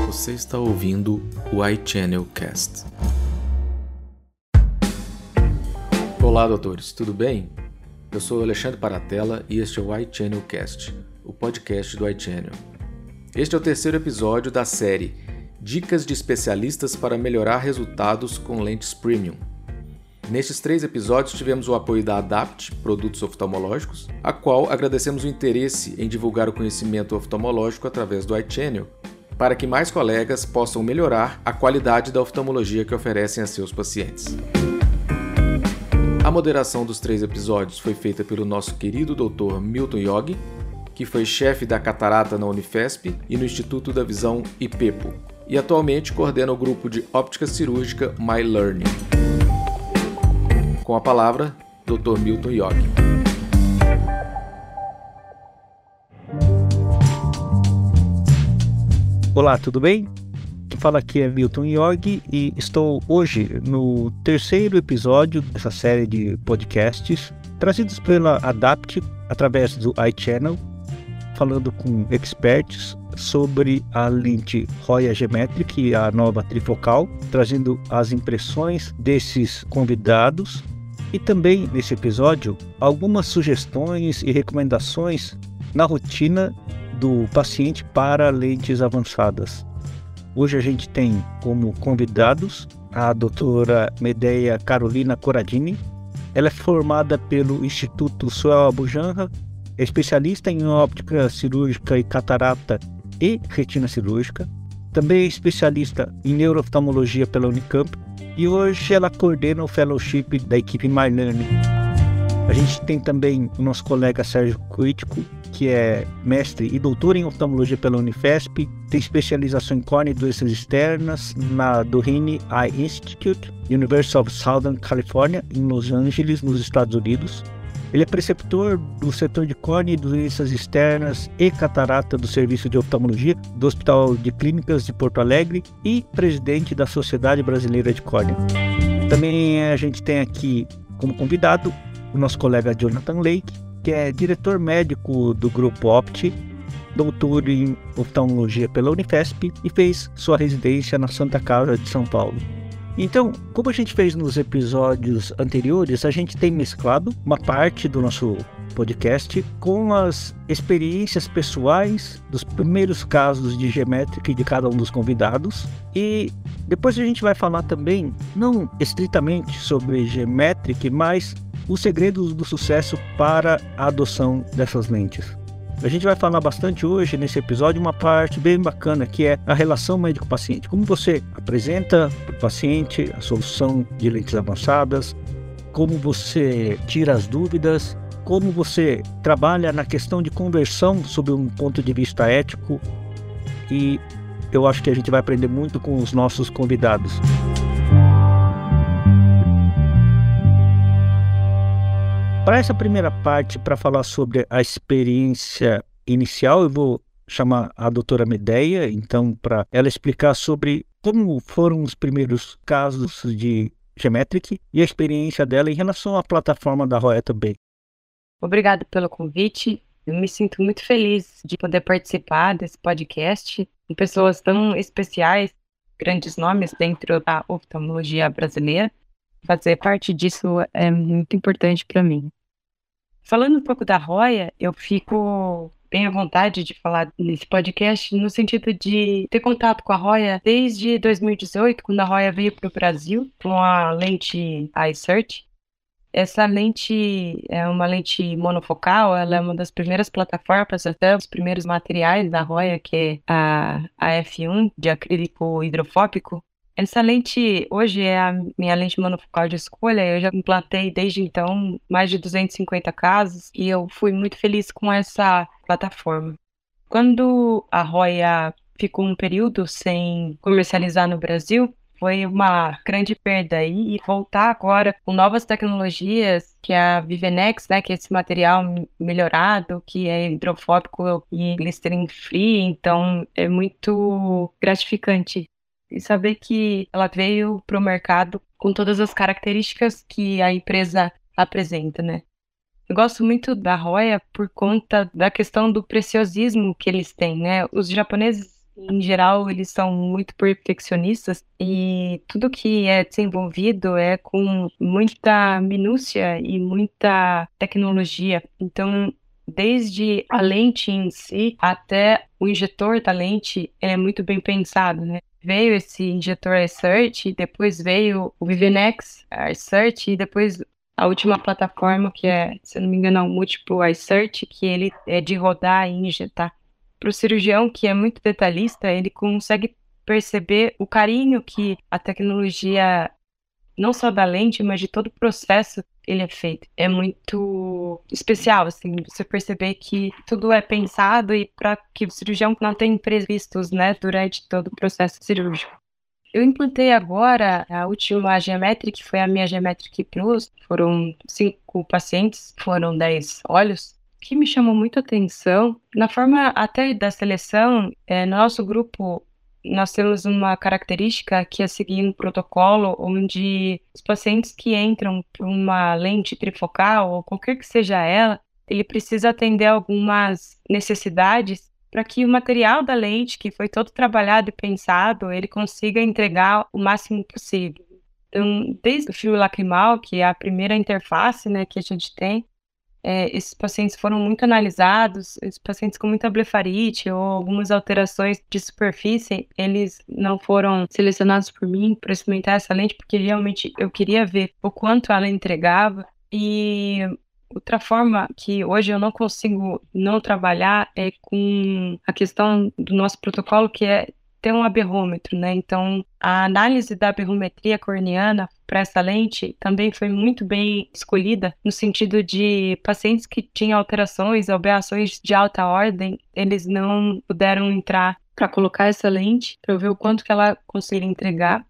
Você está ouvindo o iChannel Cast. Olá, doutores, tudo bem? Eu sou Alexandre Paratella e este é o iChannel Cast, o podcast do iChannel. Este é o terceiro episódio da série Dicas de especialistas para melhorar resultados com lentes premium. Nestes 3 episódios tivemos o apoio da Adapt, produtos oftalmológicos, a qual agradecemos o interesse em divulgar o conhecimento oftalmológico através do iChannel, para que mais colegas possam melhorar a qualidade da oftalmologia que oferecem a seus pacientes. A moderação dos 3 episódios foi feita pelo nosso querido Dr. Milton Yogi, que foi chefe da catarata na Unifesp e no Instituto da Visão IPEPO, e atualmente coordena o grupo de óptica cirúrgica My Learning. Com a palavra, Dr. Milton Yogi. Olá, tudo bem? Quem fala aqui é Milton Yogi e estou hoje no terceiro episódio dessa série de podcasts trazidos pela Adapt através do iChannel, falando com experts sobre a lente Roya Gemetric e a nova trifocal, trazendo as impressões desses convidados. E também, nesse episódio, algumas sugestões e recomendações na rotina do paciente para lentes avançadas. Hoje a gente tem como convidados a doutora Medea Carolina Corradini. Ela é formada pelo Instituto Soel Abu Janra, é especialista em óptica cirúrgica e catarata e retina cirúrgica. Também é especialista em neurooftalmologia pela Unicamp. E hoje ela coordena o fellowship da equipe My Learning. A gente tem também o nosso colega Sérgio Crítico, que é mestre e doutor em oftalmologia pela Unifesp, tem especialização em córnea e doenças externas na Doheny Eye Institute, University of Southern California, em Los Angeles, nos Estados Unidos. Ele é preceptor do setor de córnea e doenças externas e catarata do Serviço de Oftalmologia do Hospital de Clínicas de Porto Alegre e presidente da Sociedade Brasileira de Córnea. Também a gente tem aqui como convidado o nosso colega Jonathan Lake, que é diretor médico do Grupo Opti, doutor em oftalmologia pela Unifesp e fez sua residência na Santa Casa de São Paulo. Então, como a gente fez nos episódios anteriores, a gente tem mesclado uma parte do nosso podcast com as experiências pessoais dos primeiros casos de Gemetric de cada um dos convidados. E depois a gente vai falar também, não estritamente sobre Gemetric, mas os segredos do sucesso para a adoção dessas lentes. A gente vai falar bastante hoje nesse episódio uma parte bem bacana, que é a relação médico-paciente. Como você apresenta para o paciente a solução de lentes avançadas, como você tira as dúvidas, como você trabalha na questão de conversão sob um ponto de vista ético. E eu acho que a gente vai aprender muito com os nossos convidados. Para essa primeira parte, para falar sobre a experiência inicial, eu vou chamar a doutora Medea, então, para ela explicar sobre como foram os primeiros casos de Gemetric e a experiência dela em relação à plataforma da Roya também. Obrigada pelo convite. Eu me sinto muito feliz de poder participar desse podcast com pessoas tão especiais, grandes nomes dentro da oftalmologia brasileira. Fazer parte disso é muito importante para mim. Falando um pouco da Roya, eu fico bem à vontade de falar nesse podcast no sentido de ter contato com a Roya desde 2018, quando a Roya veio para o Brasil com a lente iSearch. Essa lente é uma lente monofocal, ela é uma das primeiras plataformas, até os primeiros materiais da Roya, que é a F1 de acrílico hidrofóbico. Essa lente hoje é a minha lente monofocal de escolha. Eu já implantei desde então mais de 250 casos e eu fui muito feliz com essa plataforma. Quando a Roya ficou um período sem comercializar no Brasil, foi uma grande perda aí, e voltar agora com novas tecnologias, que é a Vivenex, né, que é esse material melhorado, que é hidrofóbico e glycerin free, então é muito gratificante. E saber que ela veio para o mercado com todas as características que a empresa apresenta, né? Eu gosto muito da Roya por conta da questão do preciosismo que eles têm, né? Os japoneses em geral, eles são muito perfeccionistas e tudo que é desenvolvido é com muita minúcia e muita tecnologia. Então, desde a lente em si até o injetor da lente é muito bem pensado, né? Veio esse injetor iSearch, depois veio o Vivenex iSearch e depois a última plataforma que é, se não me engano, o Multiple iSearch, que ele é de rodar e injetar. Para o cirurgião que é muito detalhista, ele consegue perceber o carinho que a tecnologia, não só da lente, mas de todo o processo, ele é feito. É muito especial, assim, você perceber que tudo é pensado e para que o cirurgião não tenha imprevistos, né, durante todo o processo cirúrgico. Eu implantei agora a última Geometric, que foi a minha Geometric Plus. Foram 5 pacientes, foram 10 olhos. O que me chamou muito a atenção, na forma até da seleção, no nosso grupo, nós temos uma característica que é seguir um protocolo onde os pacientes que entram por uma lente trifocal, ou qualquer que seja ela, ele precisa atender algumas necessidades para que o material da lente, que foi todo trabalhado e pensado, ele consiga entregar o máximo possível. Então, desde o fio lacrimal, que é a primeira interface, né, que a gente tem, esses pacientes foram muito analisados, esses pacientes com muita blefarite ou algumas alterações de superfície, eles não foram selecionados por mim para experimentar essa lente, porque realmente eu queria ver o quanto ela entregava. E outra forma que hoje eu não consigo não trabalhar é com a questão do nosso protocolo, que é ter um aberrômetro, né? Então, a análise da aberrometria corneana para essa lente também foi muito bem escolhida, no sentido de pacientes que tinham alterações, aberrações de alta ordem, eles não puderam entrar para colocar essa lente, para eu ver o quanto que ela conseguiria entregar.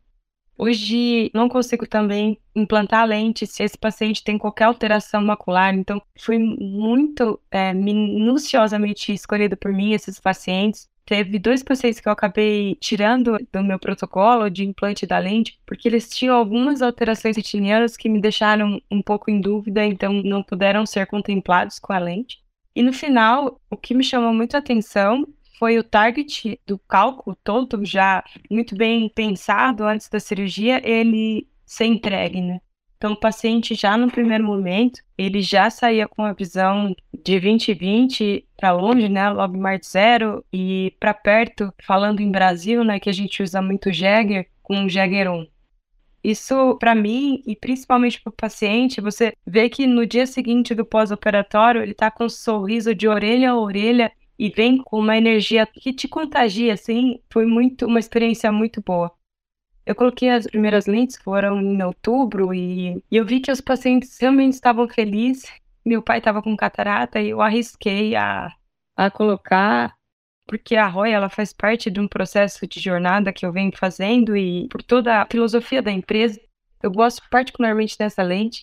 Hoje, não consigo também implantar a lente se esse paciente tem qualquer alteração macular, então foi muito minuciosamente escolhido por mim esses pacientes. Teve 2 pacientes que eu acabei tirando do meu protocolo de implante da lente, porque eles tinham algumas alterações retinianas que me deixaram um pouco em dúvida, então não puderam ser contemplados com a lente. E no final, o que me chamou muito a atenção foi o target do cálculo todo, já muito bem pensado antes da cirurgia, ele ser entregue, né? Então, o paciente já no primeiro momento, ele já saía com a visão de 20/20 para longe, né, logMAR de 0, e para perto, falando em Brasil, né, que a gente usa muito Jäger, com Jäger 1. Isso, para mim, e principalmente para o paciente, você vê que no dia seguinte do pós-operatório, ele está com um sorriso de orelha a orelha e vem com uma energia que te contagia, assim, foi uma experiência muito boa. Eu coloquei as primeiras lentes, foram em outubro, e eu vi que os pacientes realmente estavam felizes. Meu pai estava com catarata e eu arrisquei a colocar, porque a ROI, ela faz parte de um processo de jornada que eu venho fazendo e por toda a filosofia da empresa, eu gosto particularmente dessa lente.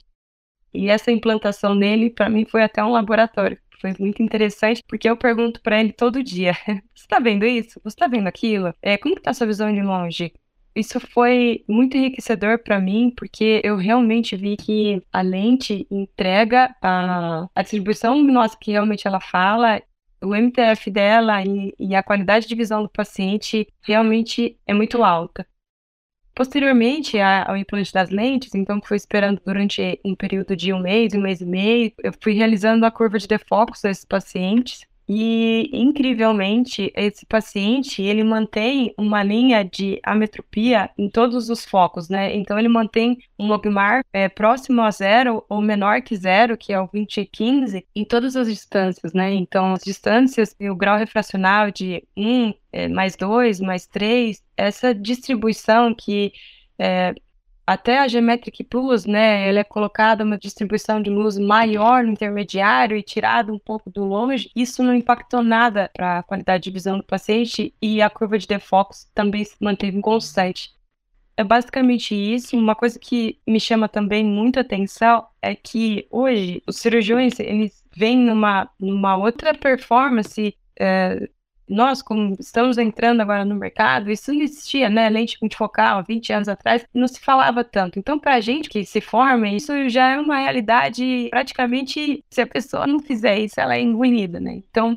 E essa implantação nele, para mim, foi até um laboratório. Foi muito interessante, porque eu pergunto para ele todo dia: você está vendo isso? Você está vendo aquilo? Como que está a sua visão de longe? Isso foi muito enriquecedor para mim, porque eu realmente vi que a lente entrega a distribuição luminosa que realmente ela fala, o MTF dela e a qualidade de visão do paciente realmente é muito alta. Posteriormente ao implante das lentes, então que foi esperando durante um período de um mês e meio, eu fui realizando a curva de defocus desses pacientes. E, incrivelmente, esse paciente, ele mantém uma linha de ametropia em todos os focos, né? Então, ele mantém um logMAR próximo a 0 ou menor que 0, que é o 20/15, em todas as distâncias, né? Então, as distâncias e o grau refracional de 1, mais 2, mais 3, essa distribuição que até a Geometric Plus, né, ela é colocada uma distribuição de luz maior no intermediário e tirada um pouco do longe. Isso não impactou nada para a qualidade de visão do paciente e a curva de defocus também se manteve constante. É basicamente isso. Uma coisa que me chama também muita atenção é que hoje os cirurgiões, eles vêm numa outra performance. Nós, como estamos entrando agora no mercado, isso não existia, né? Lente multifocal, 20 anos atrás, não se falava tanto. Então, para a gente que se forma, isso já é uma realidade, praticamente, se a pessoa não fizer isso, ela é engolida, né? Então,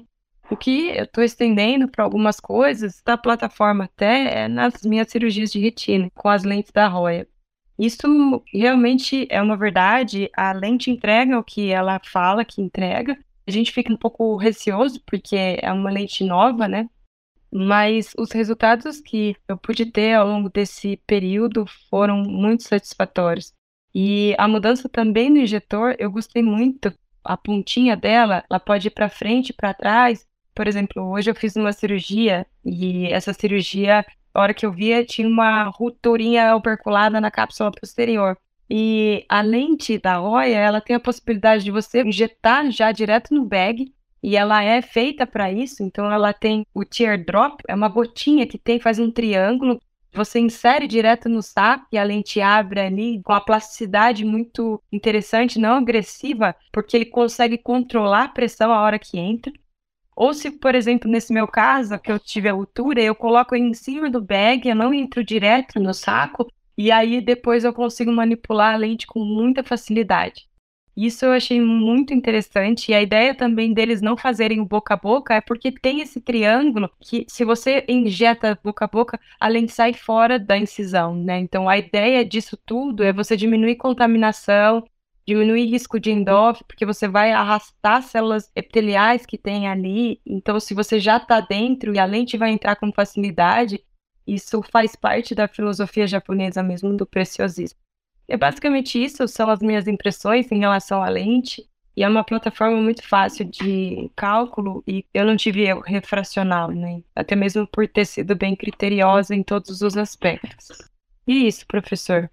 O que eu estou estendendo para algumas coisas da plataforma até é nas minhas cirurgias de retina, com as lentes da Roya. Isso realmente é uma verdade, a lente entrega o que ela fala que entrega. A gente fica um pouco receoso, porque é uma lente nova, né? Mas os resultados que eu pude ter ao longo desse período foram muito satisfatórios. E a mudança também no injetor, eu gostei muito. A pontinha dela, ela pode ir para frente, para trás. Por exemplo, hoje eu fiz uma cirurgia e essa cirurgia, a hora que eu via, tinha uma rupturinha operculada na cápsula posterior. E a lente da Roya, ela tem a possibilidade de você injetar já direto no bag, e ela é feita para isso, então ela tem o teardrop, é uma gotinha que faz um triângulo, você insere direto no saco e a lente abre ali com uma plasticidade muito interessante, não agressiva, porque ele consegue controlar a pressão a hora que entra. Ou se, por exemplo, nesse meu caso, que eu tive a altura, eu coloco em cima do bag, eu não entro direto no saco, e aí depois eu consigo manipular a lente com muita facilidade. Isso eu achei muito interessante, e a ideia também deles não fazerem o boca a boca é porque tem esse triângulo que, se você injeta boca a boca, a lente sai fora da incisão, né? Então a ideia disso tudo é você diminuir contaminação, diminuir risco de endófilo, porque você vai arrastar células epiteliais que tem ali. Então, se você já está dentro e a lente vai entrar com facilidade, isso faz parte da filosofia japonesa mesmo do preciosismo. É basicamente isso, são as minhas impressões em relação à lente, e é uma plataforma muito fácil de cálculo, e eu não tive erro refracional, né? Até mesmo por ter sido bem criteriosa em todos os aspectos. E isso, professor.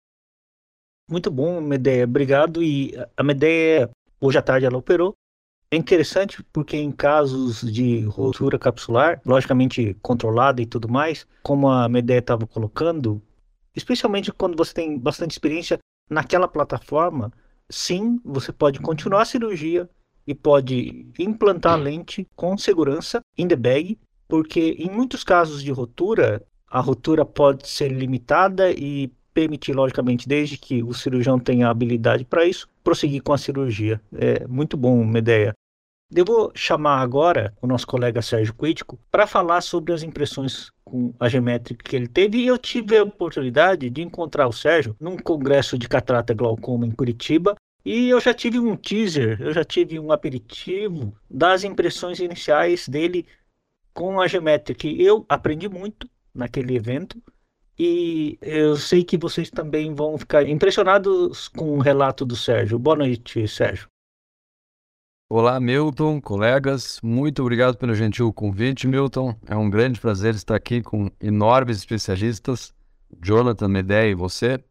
Muito bom, Medeia, obrigado. E a Medeia, hoje à tarde ela operou. É interessante porque em casos de ruptura capsular, logicamente controlada e tudo mais, como a Medeia estava colocando, especialmente quando você tem bastante experiência naquela plataforma, sim, você pode continuar a cirurgia e pode implantar a lente com segurança in the bag, porque em muitos casos de rotura, a rotura pode ser limitada e permitir, logicamente, desde que o cirurgião tenha habilidade para isso, prosseguir com a cirurgia. É muito bom, Medeia. Eu vou chamar agora o nosso colega Sérgio Quitico para falar sobre as impressões com a G-Metric que ele teve, e eu tive a oportunidade de encontrar o Sérgio num congresso de catarata glaucoma em Curitiba, e eu já tive um teaser, eu já tive um aperitivo das impressões iniciais dele com a G-Metric. Eu aprendi muito naquele evento, e eu sei que vocês também vão ficar impressionados com o relato do Sérgio. Boa noite, Sérgio. Olá, Milton, colegas, muito obrigado pelo gentil convite, Milton. É um grande prazer estar aqui com enormes especialistas, Jonathan, Medeia e você.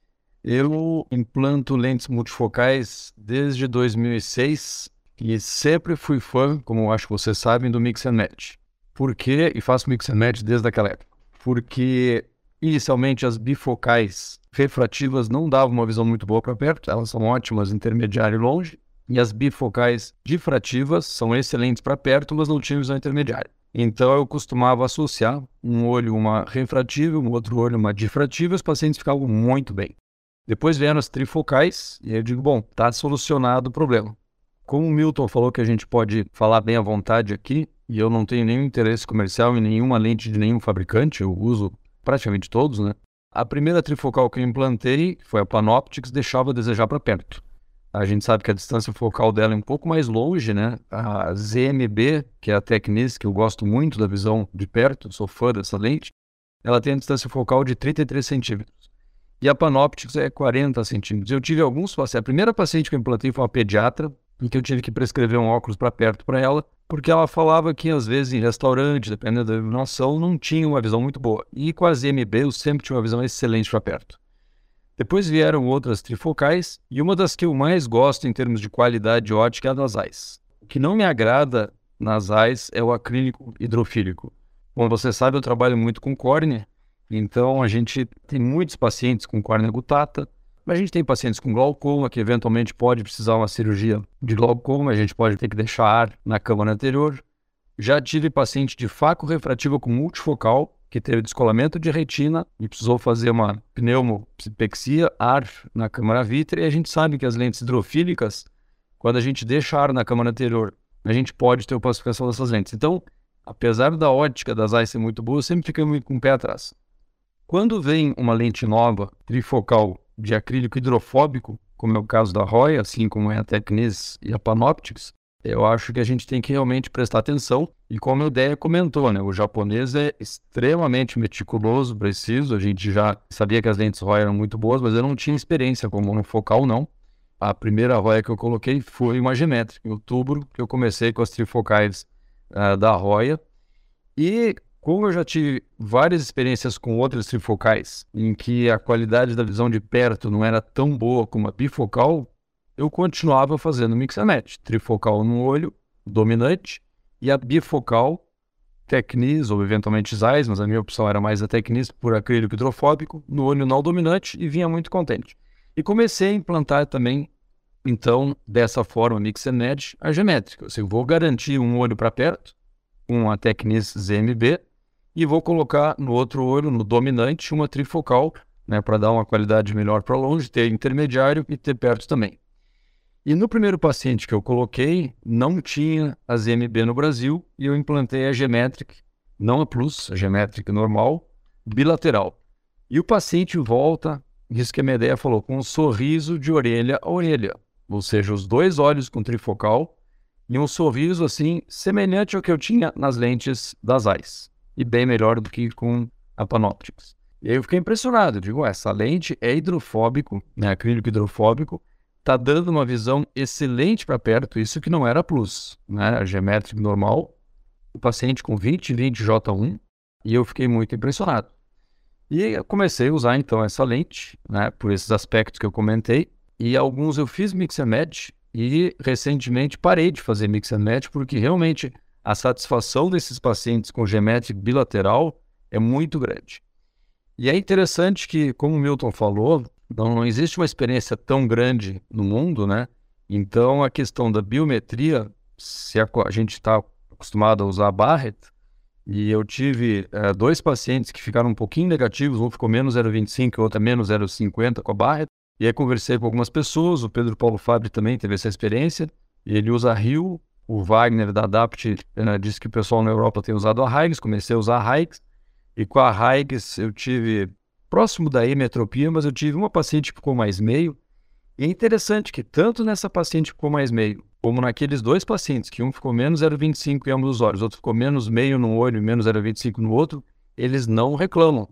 Eu implanto lentes multifocais desde 2006 e sempre fui fã, como acho que vocês sabem, do Mix and Match. Por quê? E faço Mix and Match desde aquela época. Porque, inicialmente, as bifocais refrativas não davam uma visão muito boa para perto, elas são ótimas intermediário e longe. E as bifocais difrativas são excelentes para perto, mas não tinham visão intermediária. Então eu costumava associar um olho uma refrativa, um outro olho uma difrativa, e os pacientes ficavam muito bem. Depois vieram as trifocais, e eu digo, bom, está solucionado o problema. Como o Milton falou que a gente pode falar bem à vontade aqui, e eu não tenho nenhum interesse comercial em nenhuma lente de nenhum fabricante, eu uso praticamente todos, né? A primeira trifocal que eu implantei, que foi a Panoptix, deixava a desejar para perto. A gente sabe que a distância focal dela é um pouco mais longe, né? A ZMB, que é a Tecnis, que eu gosto muito da visão de perto, sou fã dessa lente, ela tem a distância focal de 33 centímetros. E a Panoptix é 40 centímetros. Eu tive alguns pacientes. A primeira paciente que eu implantei foi uma pediatra, em que eu tive que prescrever um óculos para perto para ela, porque ela falava que, às vezes, em restaurante, dependendo da iluminação, não tinha uma visão muito boa. E com a ZMB, eu sempre tinha uma visão excelente para perto. Depois vieram outras trifocais, e uma das que eu mais gosto em termos de qualidade ótica é a das AIS. O que não me agrada nas AIS é o acrílico hidrofílico. Como você sabe, eu trabalho muito com córnea, então a gente tem muitos pacientes com córnea gutata, mas a gente tem pacientes com glaucoma, que eventualmente pode precisar uma cirurgia de glaucoma, a gente pode ter que deixar ar na câmara anterior. Já tive paciente de faco refrativa com multifocal, que teve descolamento de retina e precisou fazer uma pneumopexia, ar na câmara vítrea, e a gente sabe que as lentes hidrofílicas, quando a gente deixa ar na câmara anterior a gente pode ter opacificação dessas lentes. Então, apesar da ótica das Zeiss ser muito boa, eu sempre fiquei muito com o pé atrás. Quando vem uma lente nova, trifocal, de acrílico hidrofóbico, como é o caso da Roya, assim como é a Tecnis e a Panoptix, eu acho que a gente tem que realmente prestar atenção. E como a ideia comentou, né, o japonês é extremamente meticuloso, preciso. A gente já sabia que as lentes Roya eram muito boas, mas eu não tinha experiência com monofocal, não. A primeira Roya que eu coloquei foi uma Gemetric, em outubro, que eu comecei com as trifocais da Roya. E como eu já tive várias experiências com outras trifocais, em que a qualidade da visão de perto não era tão boa como a bifocal, eu continuava fazendo mix and match. Trifocal no olho dominante e a bifocal Tecnis ou eventualmente Zeiss, mas a minha opção era mais a Tecnis por acrílico hidrofóbico, no olho não dominante, e vinha muito contente. E comecei a implantar também, então, dessa forma, mix and match, a geométrica. Eu vou garantir um olho para perto, com a Tecnis ZMB, e vou colocar no outro olho, no dominante, uma trifocal, né, para dar uma qualidade melhor para longe, ter intermediário e ter perto também. E no primeiro paciente que eu coloquei, não tinha a ZMB no Brasil, e eu implantei a Geometric, não a Plus, a Geometric normal, bilateral. E o paciente volta, isso que a minha ideia falou, com um sorriso de orelha a orelha, ou seja, os dois olhos com trifocal, e um sorriso assim, semelhante ao que eu tinha nas lentes das Zeiss, e bem melhor do que com a Panoptix. E aí eu fiquei impressionado, eu digo, essa lente é hidrofóbico, né, acrílico hidrofóbico, está dando uma visão excelente para perto, isso que não era Plus, né? A Geometric normal, o paciente com 20/20 J1, e eu fiquei muito impressionado. E eu comecei a usar então essa lente, né, por esses aspectos que eu comentei, e alguns eu fiz mix and match, e recentemente parei de fazer mix and match, porque realmente a satisfação desses pacientes com Geometric bilateral é muito grande. E é interessante que, como o Milton falou, não existe uma experiência tão grande no mundo, né? Então, a questão da biometria, se a gente está acostumado a usar a Barrett, e eu tive dois pacientes que ficaram um pouquinho negativos, um ficou menos 0,25 e o outro menos 0,50 com a Barrett, e aí conversei com algumas pessoas, o Pedro Paulo Fabri também teve essa experiência, e ele usa a Rio, o Wagner da Adapt disse que o pessoal na Europa tem usado a Haigs, comecei a usar a Haigs, e com a Haigs eu tive próximo da hemetropia, mas eu tive uma paciente que ficou mais meio. E é interessante que tanto nessa paciente que ficou mais meio, como naqueles dois pacientes, que um ficou menos 0,25 em ambos os olhos, o outro ficou menos meio num olho e menos 0,25 no outro, eles não reclamam.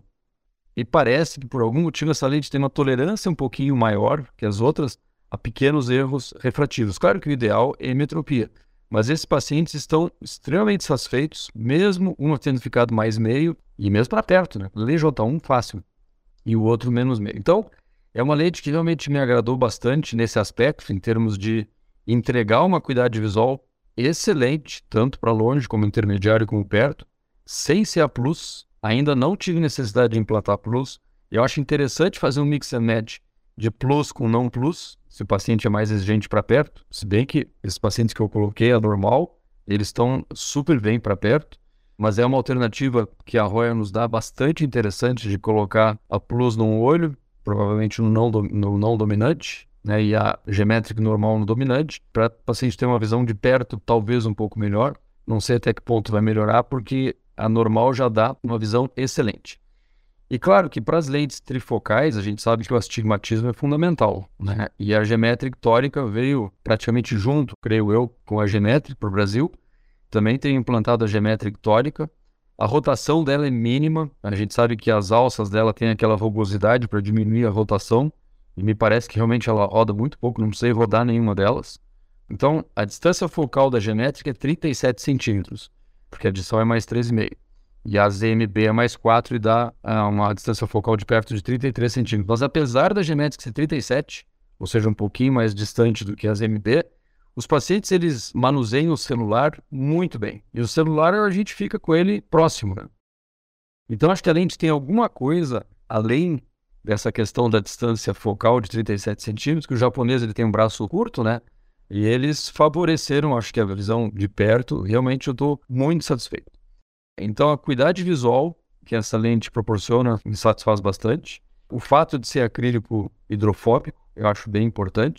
E parece que por algum motivo essa lente tem uma tolerância um pouquinho maior que as outras a pequenos erros refrativos. Claro que o ideal é hemetropia, mas esses pacientes estão extremamente satisfeitos, mesmo um tendo ficado mais meio, e mesmo para perto, né? LJ1 fácil. E o outro menos meio. Então, é uma lente que realmente me agradou bastante nesse aspecto, em termos de entregar uma acuidade visual excelente, tanto para longe como intermediário como perto, sem ser a Plus. Ainda não tive necessidade de implantar Plus. Eu acho interessante fazer um mix and match de Plus com não Plus, se o paciente é mais exigente para perto, se bem que esses pacientes que eu coloquei, a normal, eles estão super bem para perto. Mas é uma alternativa que a Roya nos dá bastante interessante de colocar a Plus num olho, provavelmente no não dominante, né, e a Geometric normal no dominante, para o paciente ter uma visão de perto talvez um pouco melhor. Não sei até que ponto vai melhorar, porque a normal já dá uma visão excelente. E claro que para as lentes trifocais, a gente sabe que o astigmatismo é fundamental, né? E a Geometric tórica veio praticamente junto, creio eu, com a Geometric para o Brasil. Também tem implantado a Geometric tórica. A rotação dela é mínima. A gente sabe que as alças dela têm aquela rugosidade para diminuir a rotação. E me parece que realmente ela roda muito pouco, não precisei rodar nenhuma delas. Então, a distância focal da Geometric é 37 centímetros, porque a adição é mais 13,5. E a ZMB é mais 4 e dá uma distância focal de perto de 33 centímetros. Mas apesar da Geometric ser 37, ou seja, um pouquinho mais distante do que a ZMB, os pacientes, eles manuseiam o celular muito bem. E o celular, a gente fica com ele próximo, né? Então, acho que a lente tem alguma coisa, além dessa questão da distância focal de 37 centímetros, que o japonês ele tem um braço curto, né? E eles favoreceram, acho que a visão de perto. Realmente eu estou muito satisfeito. Então, a acuidade visual que essa lente proporciona me satisfaz bastante. O fato de ser acrílico hidrofóbico, eu acho bem importante.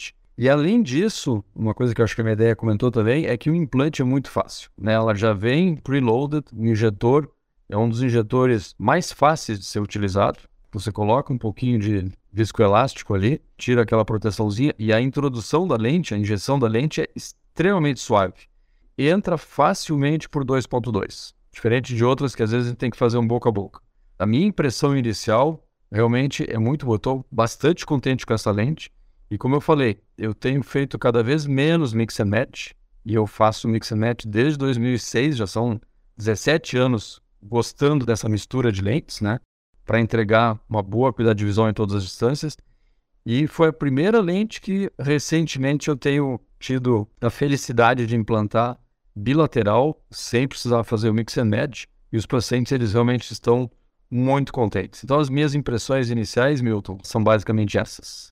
E além disso, uma coisa que eu acho que a Medea comentou também é que o implante é muito fácil, né? Ela já vem preloaded, o injetor é um dos injetores mais fáceis de ser utilizado. Você coloca um pouquinho de viscoelástico ali, tira aquela proteçãozinha e a introdução da lente, a injeção da lente é extremamente suave. Entra facilmente por 2.2, diferente de outras que às vezes a gente tem que fazer um boca a boca. A minha impressão inicial realmente é muito boa. Estou bastante contente com essa lente. E como eu falei, eu tenho feito cada vez menos mix and match. E eu faço mix and match desde 2006, já são 17 anos gostando dessa mistura de lentes, né? Para entregar uma boa qualidade de visão em todas as distâncias. E foi a primeira lente que recentemente eu tenho tido a felicidade de implantar bilateral, sem precisar fazer o mix and match. E os pacientes, eles realmente estão muito contentes. Então as minhas impressões iniciais, Milton, são basicamente essas.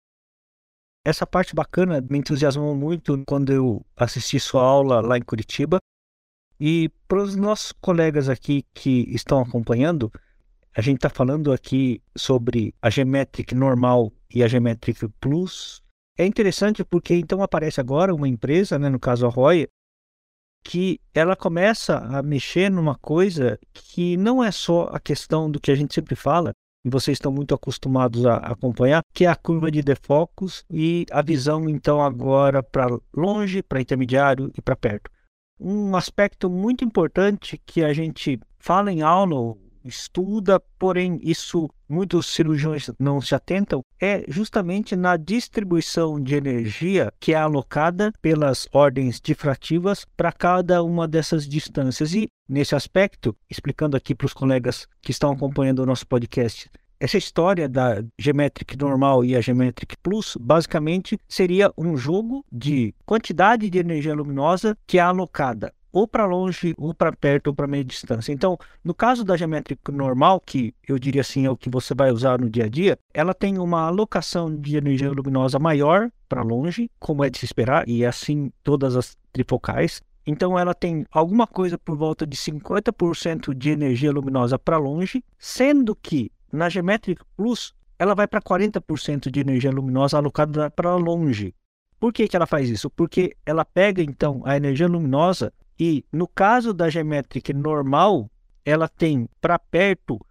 Essa parte bacana me entusiasmou muito quando eu assisti sua aula lá em Curitiba. E para os nossos colegas aqui que estão acompanhando, a gente está falando aqui sobre a Geometric normal e a Geometric Plus. É interessante porque então aparece agora uma empresa, né, no caso a Roya, que ela começa a mexer numa coisa que não é só a questão do que a gente sempre fala, e vocês estão muito acostumados a acompanhar, que é a curva de defocus e a visão então agora para longe, para intermediário e para perto. Um aspecto muito importante que a gente fala em aula, estuda, porém isso muitos cirurgiões não se atentam, é justamente na distribuição de energia que é alocada pelas ordens difrativas para cada uma dessas distâncias. E nesse aspecto, explicando aqui para os colegas que estão acompanhando o nosso podcast, essa história da Geometric normal e a Geometric Plus, basicamente seria um jogo de quantidade de energia luminosa que é alocada ou para longe, ou para perto, ou para meia distância. Então, no caso da Geometric normal, que eu diria assim é o que você vai usar no dia a dia, ela tem uma alocação de energia luminosa maior para longe, como é de se esperar, e é assim todas as trifocais. Então, ela tem alguma coisa por volta de 50% de energia luminosa para longe, sendo que na Geometric Plus, ela vai para 40% de energia luminosa alocada para longe. Por que ela faz isso? Porque ela pega, então, a energia luminosa e, no caso da Geometric normal, ela tem para perto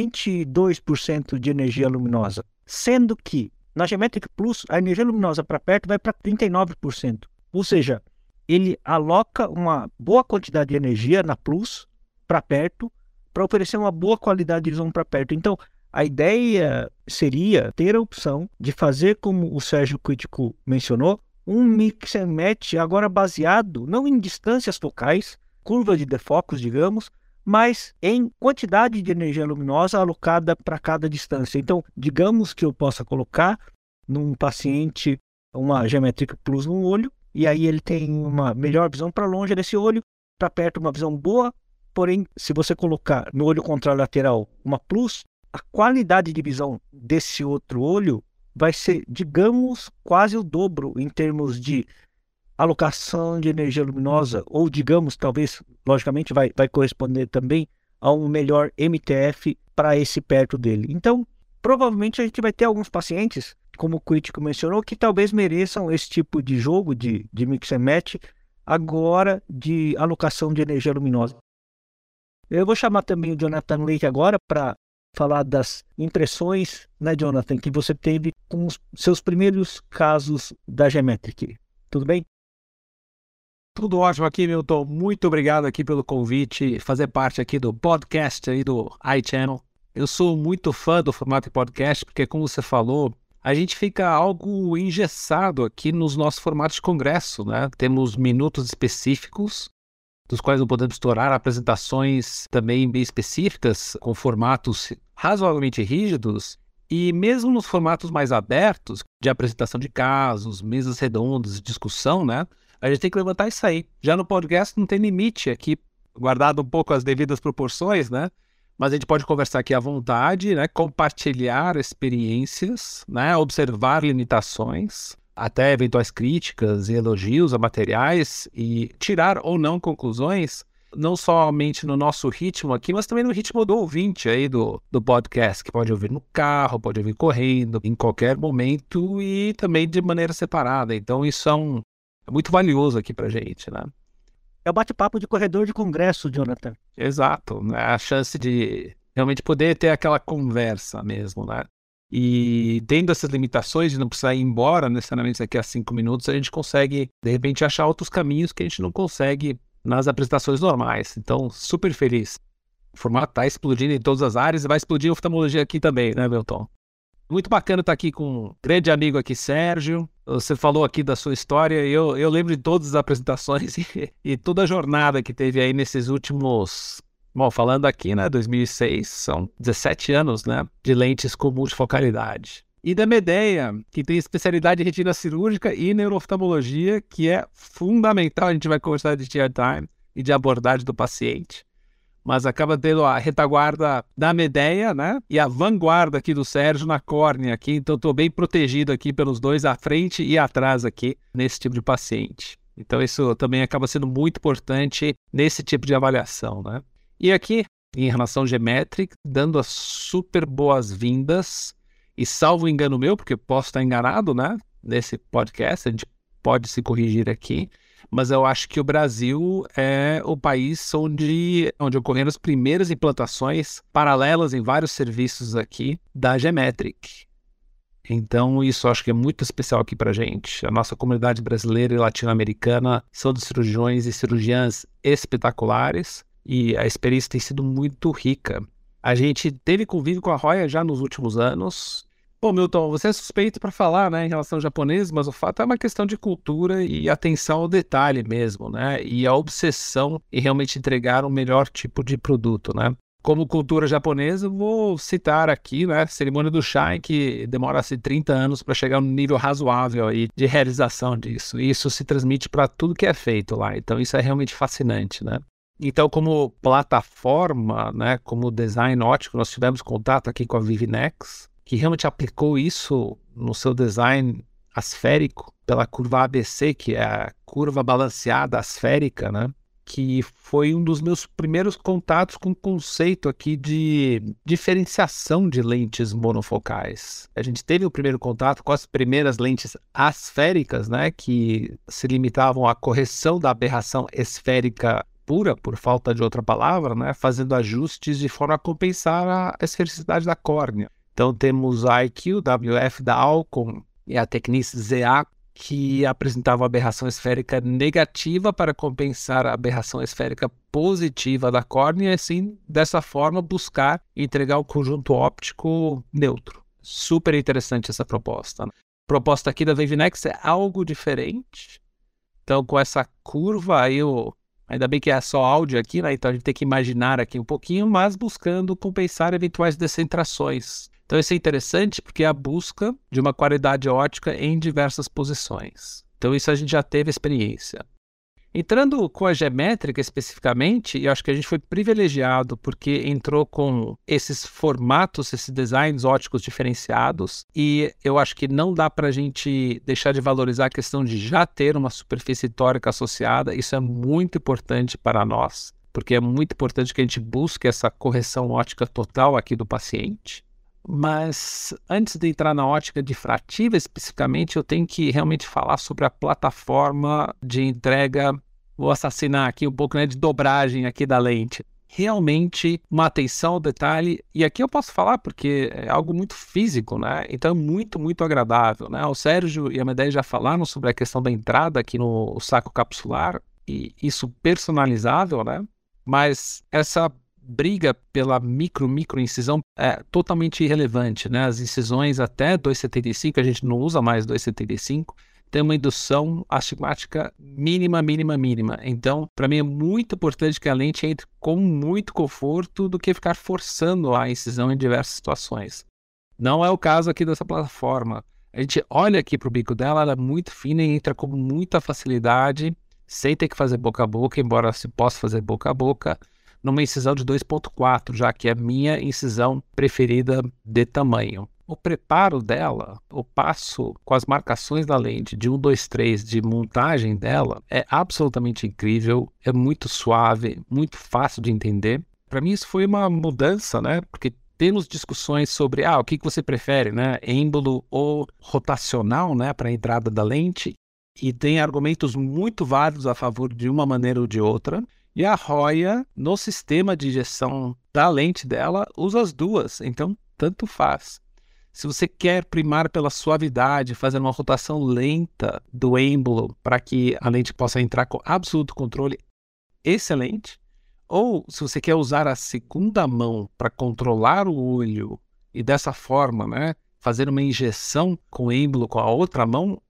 22% de energia luminosa. Sendo que, na Geometric Plus, a energia luminosa para perto vai para 39%. Ou seja, ele aloca uma boa quantidade de energia na Plus para perto, para oferecer uma boa qualidade de visão para perto. Então, a ideia seria ter a opção de fazer, como o Sérgio Crítico mencionou, um mix and match agora baseado não em distâncias focais, curva de defocus, digamos, mas em quantidade de energia luminosa alocada para cada distância. Então, digamos que eu possa colocar num paciente uma Geometric Plus no olho, e aí ele tem uma melhor visão para longe desse olho, para perto uma visão boa, porém, se você colocar no olho contralateral uma Plus, a qualidade de visão desse outro olho vai ser, digamos, quase o dobro em termos de alocação de energia luminosa, ou digamos, talvez, logicamente, vai corresponder também a um melhor MTF para esse perto dele. Então, provavelmente a gente vai ter alguns pacientes, como o crítico mencionou, que talvez mereçam esse tipo de jogo de mix and match agora de alocação de energia luminosa. Eu vou chamar também o Jonathan Lake agora para falar das impressões, né, Jonathan, que você teve com os seus primeiros casos da Geometric. Tudo bem? Tudo ótimo aqui, Milton. Muito obrigado aqui pelo convite, fazer parte aqui do podcast aí do iChannel. Eu sou muito fã do formato de podcast, porque como você falou, a gente fica algo engessado aqui nos nossos formatos de congresso, né? Temos minutos específicos, dos quais não podemos estourar, apresentações também bem específicas, com formatos razoavelmente rígidos, e mesmo nos formatos mais abertos, de apresentação de casos, mesas redondas, discussão, né? A gente tem que levantar isso aí. Já no podcast não tem limite aqui, guardado um pouco as devidas proporções, né? Mas a gente pode conversar aqui à vontade, né? Compartilhar experiências, né? Observar limitações, até eventuais críticas e elogios a materiais e tirar ou não conclusões não somente no nosso ritmo aqui, mas também no ritmo do ouvinte aí do podcast, que pode ouvir no carro, pode ouvir correndo, em qualquer momento e também de maneira separada. Então isso é muito valioso aqui pra gente, né? É o bate-papo de corredor de congresso, Jonathan. Exato, né? A chance de realmente poder ter aquela conversa mesmo, né? E tendo essas limitações de não precisar ir embora necessariamente daqui a 5 minutos, a gente consegue, de repente, achar outros caminhos que a gente não consegue nas apresentações normais. Então, super feliz. O formato está explodindo em todas as áreas e vai explodir a oftalmologia aqui também, né, Milton? Muito bacana estar aqui com um grande amigo aqui, Sérgio. Você falou aqui da sua história, eu lembro de todas as apresentações e toda a jornada que teve aí nesses últimos... Bom, falando aqui, né, 2006, são 17 anos, né, de lentes com multifocalidade. E da Medea, que tem especialidade em retina cirúrgica e neurooftalmologia, que é fundamental, a gente vai conversar de tear time e de abordagem do paciente. Mas acaba tendo a retaguarda da Medea, né, e a vanguarda aqui do Sérgio na córnea aqui, então estou bem protegido aqui pelos dois, à frente e atrás aqui, nesse tipo de paciente. Então isso também acaba sendo muito importante nesse tipo de avaliação, né. E aqui, em relação ao Geometric, dando as super boas-vindas, e salvo engano meu, porque eu posso estar enganado, né, nesse podcast, a gente pode se corrigir aqui, mas eu acho que o Brasil é o país onde ocorreram as primeiras implantações paralelas em vários serviços aqui da Geometric. Então isso eu acho que é muito especial aqui pra gente. A nossa comunidade brasileira e latino-americana são de cirurgiões e cirurgiãs espetaculares, e a experiência tem sido muito rica. A gente teve convívio com a Roya já nos últimos anos. Bom, Milton, você é suspeito para falar, né, em relação ao japonês, mas o fato é uma questão de cultura e atenção ao detalhe mesmo, né, e a obsessão em realmente entregar o melhor tipo de produto, né. Como cultura japonesa, eu vou citar aqui, né, a cerimônia do chá, que demora-se 30 anos para chegar num nível razoável aí de realização disso. E isso se transmite para tudo que é feito lá, então isso é realmente fascinante, né. Então, como plataforma, né, como design óptico, nós tivemos contato aqui com a Vivinex, que realmente aplicou isso no seu design asférico pela curva ABC, que é a curva balanceada asférica, né, que foi um dos meus primeiros contatos com o conceito aqui de diferenciação de lentes monofocais. A gente teve o primeiro contato com as primeiras lentes asféricas, né, que se limitavam à correção da aberração esférica pura, por falta de outra palavra, né, fazendo ajustes de forma a compensar a esfericidade da córnea. Então temos a IQ, WF da Alcon e a Tecnis ZA, que apresentavam aberração esférica negativa para compensar a aberração esférica positiva da córnea e assim, dessa forma, buscar entregar o conjunto óptico neutro. Super interessante essa proposta, né? A proposta aqui da Vivinex é algo diferente. Então com essa curva aí ainda bem que é só áudio aqui, né? Então a gente tem que imaginar aqui um pouquinho, mas buscando compensar eventuais descentrações. Então isso é interessante porque é a busca de uma qualidade óptica em diversas posições. Então isso a gente já teve experiência. Entrando com a Geométrica especificamente, eu acho que a gente foi privilegiado porque entrou com esses formatos, esses designs ópticos diferenciados, e eu acho que não dá para a gente deixar de valorizar a questão de já ter uma superfície tórica associada. Isso é muito importante para nós, porque é muito importante que a gente busque essa correção óptica total aqui do paciente. Mas antes de entrar na ótica difrativa especificamente, eu tenho que realmente falar sobre a plataforma de entrega, vou assassinar aqui um pouco, né, de dobragem aqui da lente. Realmente uma atenção ao detalhe, e aqui eu posso falar porque é algo muito físico, né? Então é muito, muito agradável, né? O Sérgio e a Medea já falaram sobre a questão da entrada aqui no saco capsular, e isso personalizável, né? Mas essa briga pela micro incisão é totalmente irrelevante, né? As incisões até 2,75, a gente não usa mais 2,75, tem uma indução astigmática mínima. Então, para mim é muito importante que a lente entre com muito conforto do que ficar forçando a incisão em diversas situações. Não é o caso aqui dessa plataforma. A gente olha aqui para o bico dela, ela é muito fina e entra com muita facilidade, sem ter que fazer boca a boca, embora se possa fazer boca a boca, numa incisão de 2,4, já que é a minha incisão preferida de tamanho. o preparo dela, o passo com as marcações da lente de 1, 2, 3 de montagem dela é absolutamente incrível, é muito suave, muito fácil de entender. Para mim isso foi uma mudança, né? Porque temos discussões sobre o que você prefere, né? Êmbolo ou rotacional, né? Para a entrada da lente. E tem argumentos muito válidos a favor de uma maneira ou de outra. E a Hoya, no sistema de injeção da lente dela, usa as duas. Então, tanto faz. Se você quer primar pela suavidade, fazer uma rotação lenta do êmbolo para que a lente possa entrar com absoluto controle, excelente. Ou se você quer usar a segunda mão para controlar o olho e dessa forma, né, fazer uma injeção com o êmbolo com a outra mão,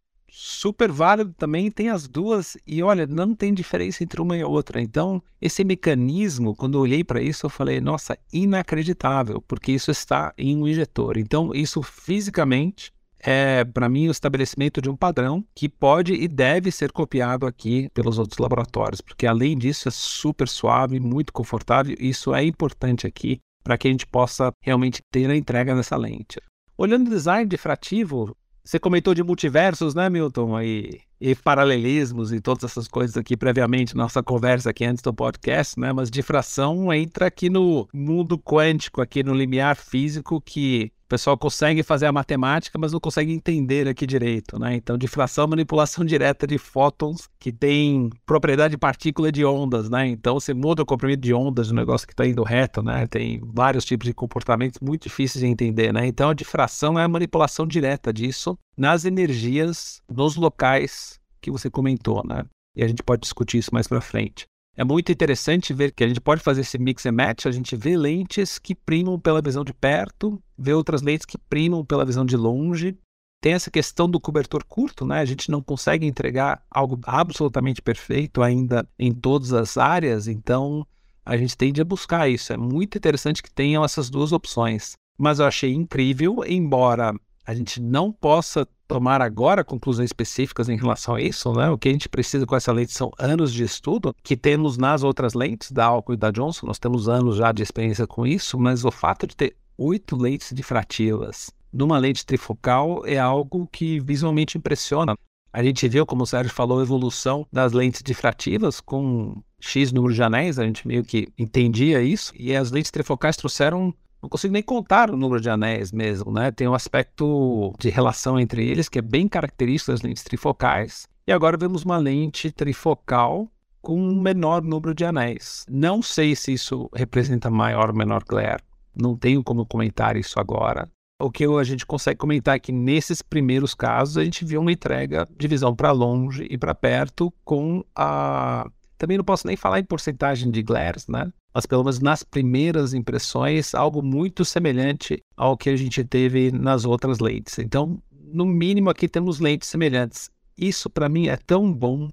super válido também, tem as duas e olha, não tem diferença entre uma e outra. Então, esse mecanismo, quando eu olhei para isso, eu falei, nossa, inacreditável, porque isso está em um injetor. Então, isso fisicamente é, para mim, o estabelecimento de um padrão que pode e deve ser copiado aqui pelos outros laboratórios, porque além disso é super suave, muito confortável, e isso é importante aqui para que a gente possa realmente ter a entrega dessa lente. Olhando o design difrativo, você comentou de multiversos, né, Milton? E paralelismos e todas essas coisas aqui previamente, nossa conversa aqui antes do podcast, né? Mas difração entra aqui no mundo quântico, aqui no limiar físico, que o pessoal consegue fazer a matemática, mas não consegue entender aqui direito, né? Então, difração é manipulação direta de fótons que tem propriedade de partícula de ondas, né? Então, você muda o comprimento de ondas do negócio que está indo reto, né? Tem vários tipos de comportamentos muito difíceis de entender, né? Então, a difração é a manipulação direta disso nas energias, nos locais que você comentou, né? E a gente pode discutir isso mais para frente. É muito interessante ver que a gente pode fazer esse mix and match, a gente vê lentes que primam pela visão de perto, vê outras lentes que primam pela visão de longe. Tem essa questão do cobertor curto, né? A gente não consegue entregar algo absolutamente perfeito ainda em todas as áreas, então a gente tende a buscar isso. É muito interessante que tenham essas duas opções. Mas eu achei incrível, embora a gente não possa tomar agora conclusões específicas em relação a isso, né? O que a gente precisa com essa lente são anos de estudo, que temos nas outras lentes da Alco e da Johnson, nós temos anos já de experiência com isso, mas o fato de ter 8 lentes difrativas numa lente trifocal é algo que visualmente impressiona. A gente viu, como o Sérgio falou, a evolução das lentes difrativas com X número de anéis, a gente meio que entendia isso, e as lentes trifocais trouxeram, não consigo nem contar o número de anéis mesmo, né? Tem um aspecto de relação entre eles que é bem característico das lentes trifocais. E agora vemos uma lente trifocal com um menor número de anéis. Não sei se isso representa maior ou menor glare. Não tenho como comentar isso agora. O que a gente consegue comentar é que nesses primeiros casos a gente viu uma entrega de visão para longe e para perto com a... Também não posso nem falar em porcentagem de glares, né? Mas pelo menos nas primeiras impressões, algo muito semelhante ao que a gente teve nas outras lentes. Então, no mínimo aqui temos lentes semelhantes. Isso para mim é tão bom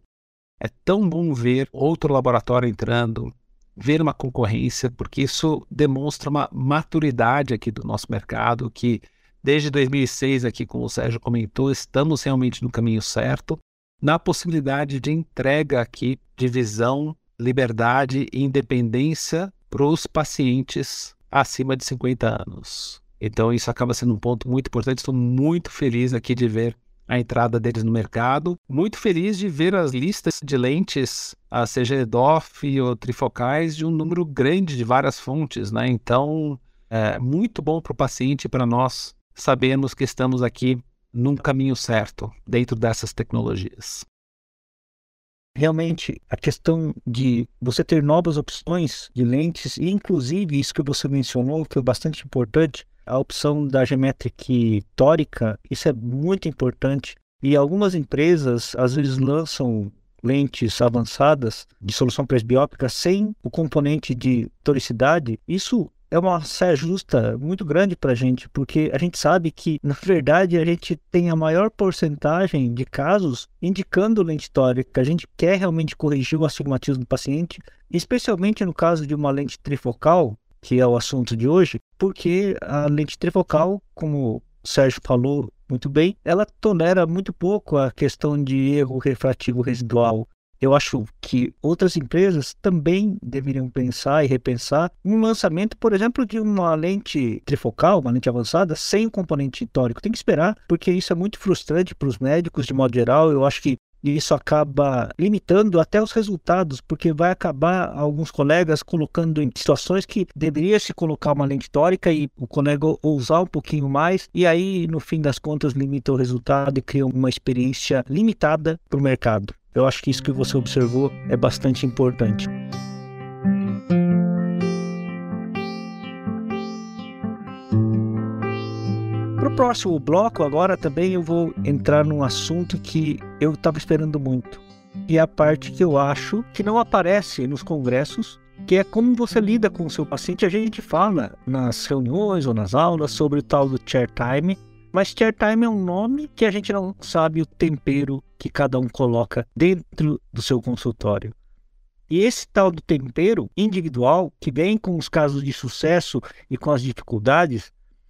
ver outro laboratório entrando, ver uma concorrência, porque isso demonstra uma maturidade aqui do nosso mercado, que desde 2006 aqui, como o Sérgio comentou, estamos realmente no caminho certo, na possibilidade de entrega aqui de visão, liberdade e independência para os pacientes acima de 50 anos. Então isso acaba sendo um ponto muito importante. Estou muito feliz aqui de ver a entrada deles no mercado. Muito feliz de ver as listas de lentes, a CG-DOF ou trifocais, de um número grande de várias fontes, né? Então é muito bom para o paciente e para nós sabermos que estamos aqui num caminho certo dentro dessas tecnologias. Realmente, a questão de você ter novas opções de lentes, e inclusive isso que você mencionou, que é bastante importante, a opção da geometria tórica, isso é muito importante. E algumas empresas, às vezes, lançam lentes avançadas de solução presbiópica sem o componente de toricidade. Isso é uma saia justa muito grande para a gente, porque a gente sabe que, na verdade, a gente tem a maior porcentagem de casos indicando lente tórica. A gente quer realmente corrigir o astigmatismo do paciente, especialmente no caso de uma lente trifocal, que é o assunto de hoje, porque a lente trifocal, como o Sérgio falou muito bem, ela tolera muito pouco a questão de erro refrativo residual. Eu acho que outras empresas também deveriam pensar e repensar um lançamento, por exemplo, de uma lente trifocal, uma lente avançada, sem o componente tórico. Tem que esperar, porque isso é muito frustrante para os médicos, de modo geral. Eu acho que isso acaba limitando até os resultados, porque vai acabar alguns colegas colocando em situações que deveria se colocar uma lente tórica e o colega ousar um pouquinho mais, e aí, no fim das contas, limita o resultado e cria uma experiência limitada para o mercado. Eu acho que isso que você observou é bastante importante. Para o próximo bloco, agora também eu vou entrar num assunto que eu estava esperando muito. E é a parte que eu acho que não aparece nos congressos, que é como você lida com o seu paciente. A gente fala nas reuniões ou nas aulas sobre o tal do chair time, mas chair time é um nome que a gente não sabe o tempero que cada um coloca dentro do seu consultório. E esse tal do tempero individual, que vem com os casos de sucesso e com as dificuldades,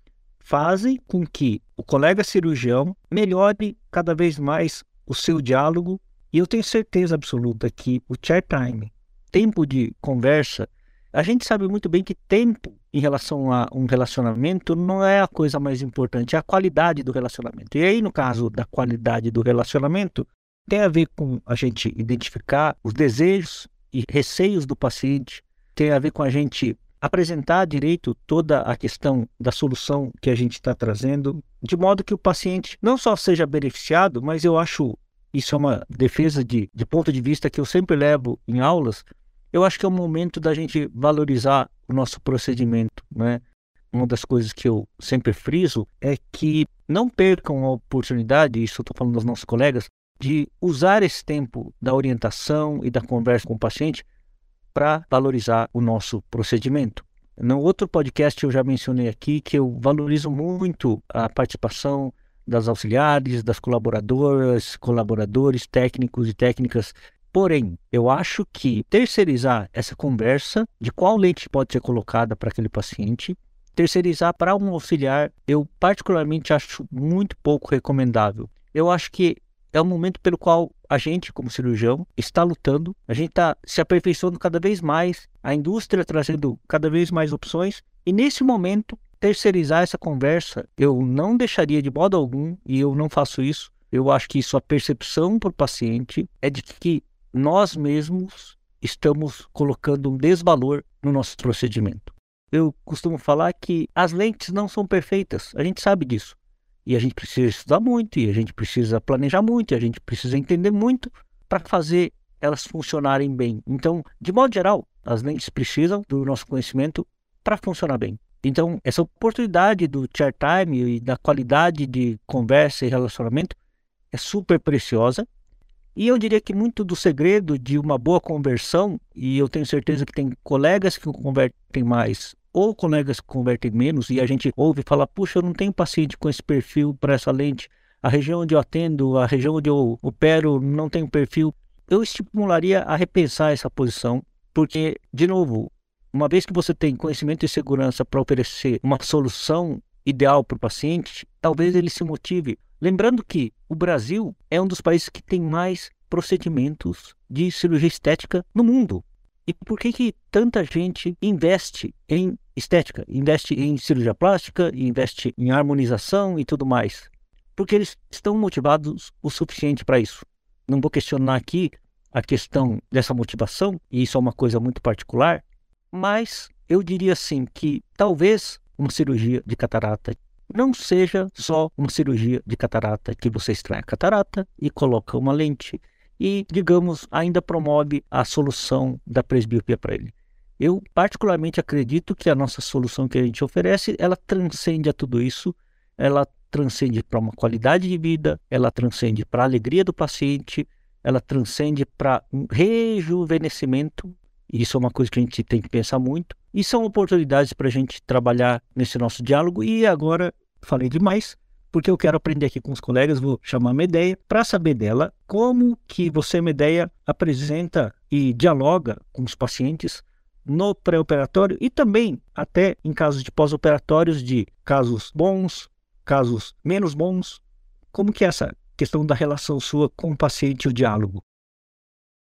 fazem com que o colega cirurgião melhore cada vez mais o seu diálogo. E eu tenho certeza absoluta que o chair time, tempo de conversa, a gente sabe muito bem que tempo em relação a um relacionamento não é a coisa mais importante, é a qualidade do relacionamento. E aí, no caso da qualidade do relacionamento, tem a ver com a gente identificar os desejos e receios do paciente, tem a ver com a gente apresentar direito toda a questão da solução que a gente está trazendo, de modo que o paciente não só seja beneficiado, mas eu acho, isso é uma defesa de ponto de vista que eu sempre levo em aulas, eu acho que é o momento da gente valorizar o nosso procedimento, né? Uma das coisas que eu sempre friso é que não percam a oportunidade, isso eu estou falando dos nossos colegas, de usar esse tempo da orientação e da conversa com o paciente para valorizar o nosso procedimento. No outro podcast eu já mencionei aqui que eu valorizo muito a participação das auxiliares, das colaboradoras, colaboradores, técnicos e técnicas. Porém, eu acho que terceirizar essa conversa de qual lente pode ser colocada para aquele paciente, terceirizar para um auxiliar, eu particularmente acho muito pouco recomendável. Eu acho que é um momento pelo qual a gente, como cirurgião, está lutando, a gente está se aperfeiçoando cada vez mais, a indústria trazendo cada vez mais opções, e nesse momento, terceirizar essa conversa, eu não deixaria de modo algum, e eu não faço isso. Eu acho que isso, a percepção para o paciente é de que nós mesmos estamos colocando um desvalor no nosso procedimento. Eu costumo falar que as lentes não são perfeitas, a gente sabe disso. E a gente precisa estudar muito, e a gente precisa planejar muito, e a gente precisa entender muito para fazer elas funcionarem bem. Então, de modo geral, as lentes precisam do nosso conhecimento para funcionar bem. Então, essa oportunidade do chair time e da qualidade de conversa e relacionamento é super preciosa. E eu diria que muito do segredo de uma boa conversão, e eu tenho certeza que tem colegas que convertem mais ou colegas que convertem menos, e a gente ouve falar, puxa, eu não tenho paciente com esse perfil para essa lente, a região onde eu atendo, a região onde eu opero não tem perfil. Eu estimularia a repensar essa posição, porque, de novo, uma vez que você tem conhecimento e segurança para oferecer uma solução ideal para o paciente, talvez ele se motive. Lembrando que o Brasil é um dos países que tem mais procedimentos de cirurgia estética no mundo. E por que tanta gente investe em estética, investe em cirurgia plástica, investe em harmonização e tudo mais? Porque eles estão motivados o suficiente para isso. Não vou questionar aqui a questão dessa motivação, e isso é uma coisa muito particular, mas eu diria assim que talvez uma cirurgia de catarata não seja só uma cirurgia de catarata que você extrai a catarata e coloca uma lente e, digamos, ainda promove a solução da presbiopia para ele. Eu particularmente acredito que a nossa solução que a gente oferece, ela transcende a tudo isso, ela transcende para uma qualidade de vida, ela transcende para a alegria do paciente, ela transcende para um rejuvenescimento. Isso é uma coisa que a gente tem que pensar muito. E são oportunidades para a gente trabalhar nesse nosso diálogo. E agora, falei demais, porque eu quero aprender aqui com os colegas, vou chamar a Medea para saber dela como que você, Medea, apresenta e dialoga com os pacientes no pré-operatório e também até em casos de pós-operatórios, de casos bons, casos menos bons. Como que é essa questão da relação sua com o paciente e o diálogo?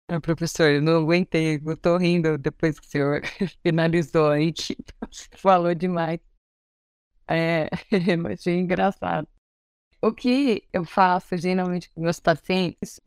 Professor, eu não aguentei, eu tô rindo depois que o senhor finalizou, a gente falou demais. Mas achei engraçado. O que eu faço geralmente com meus pacientes,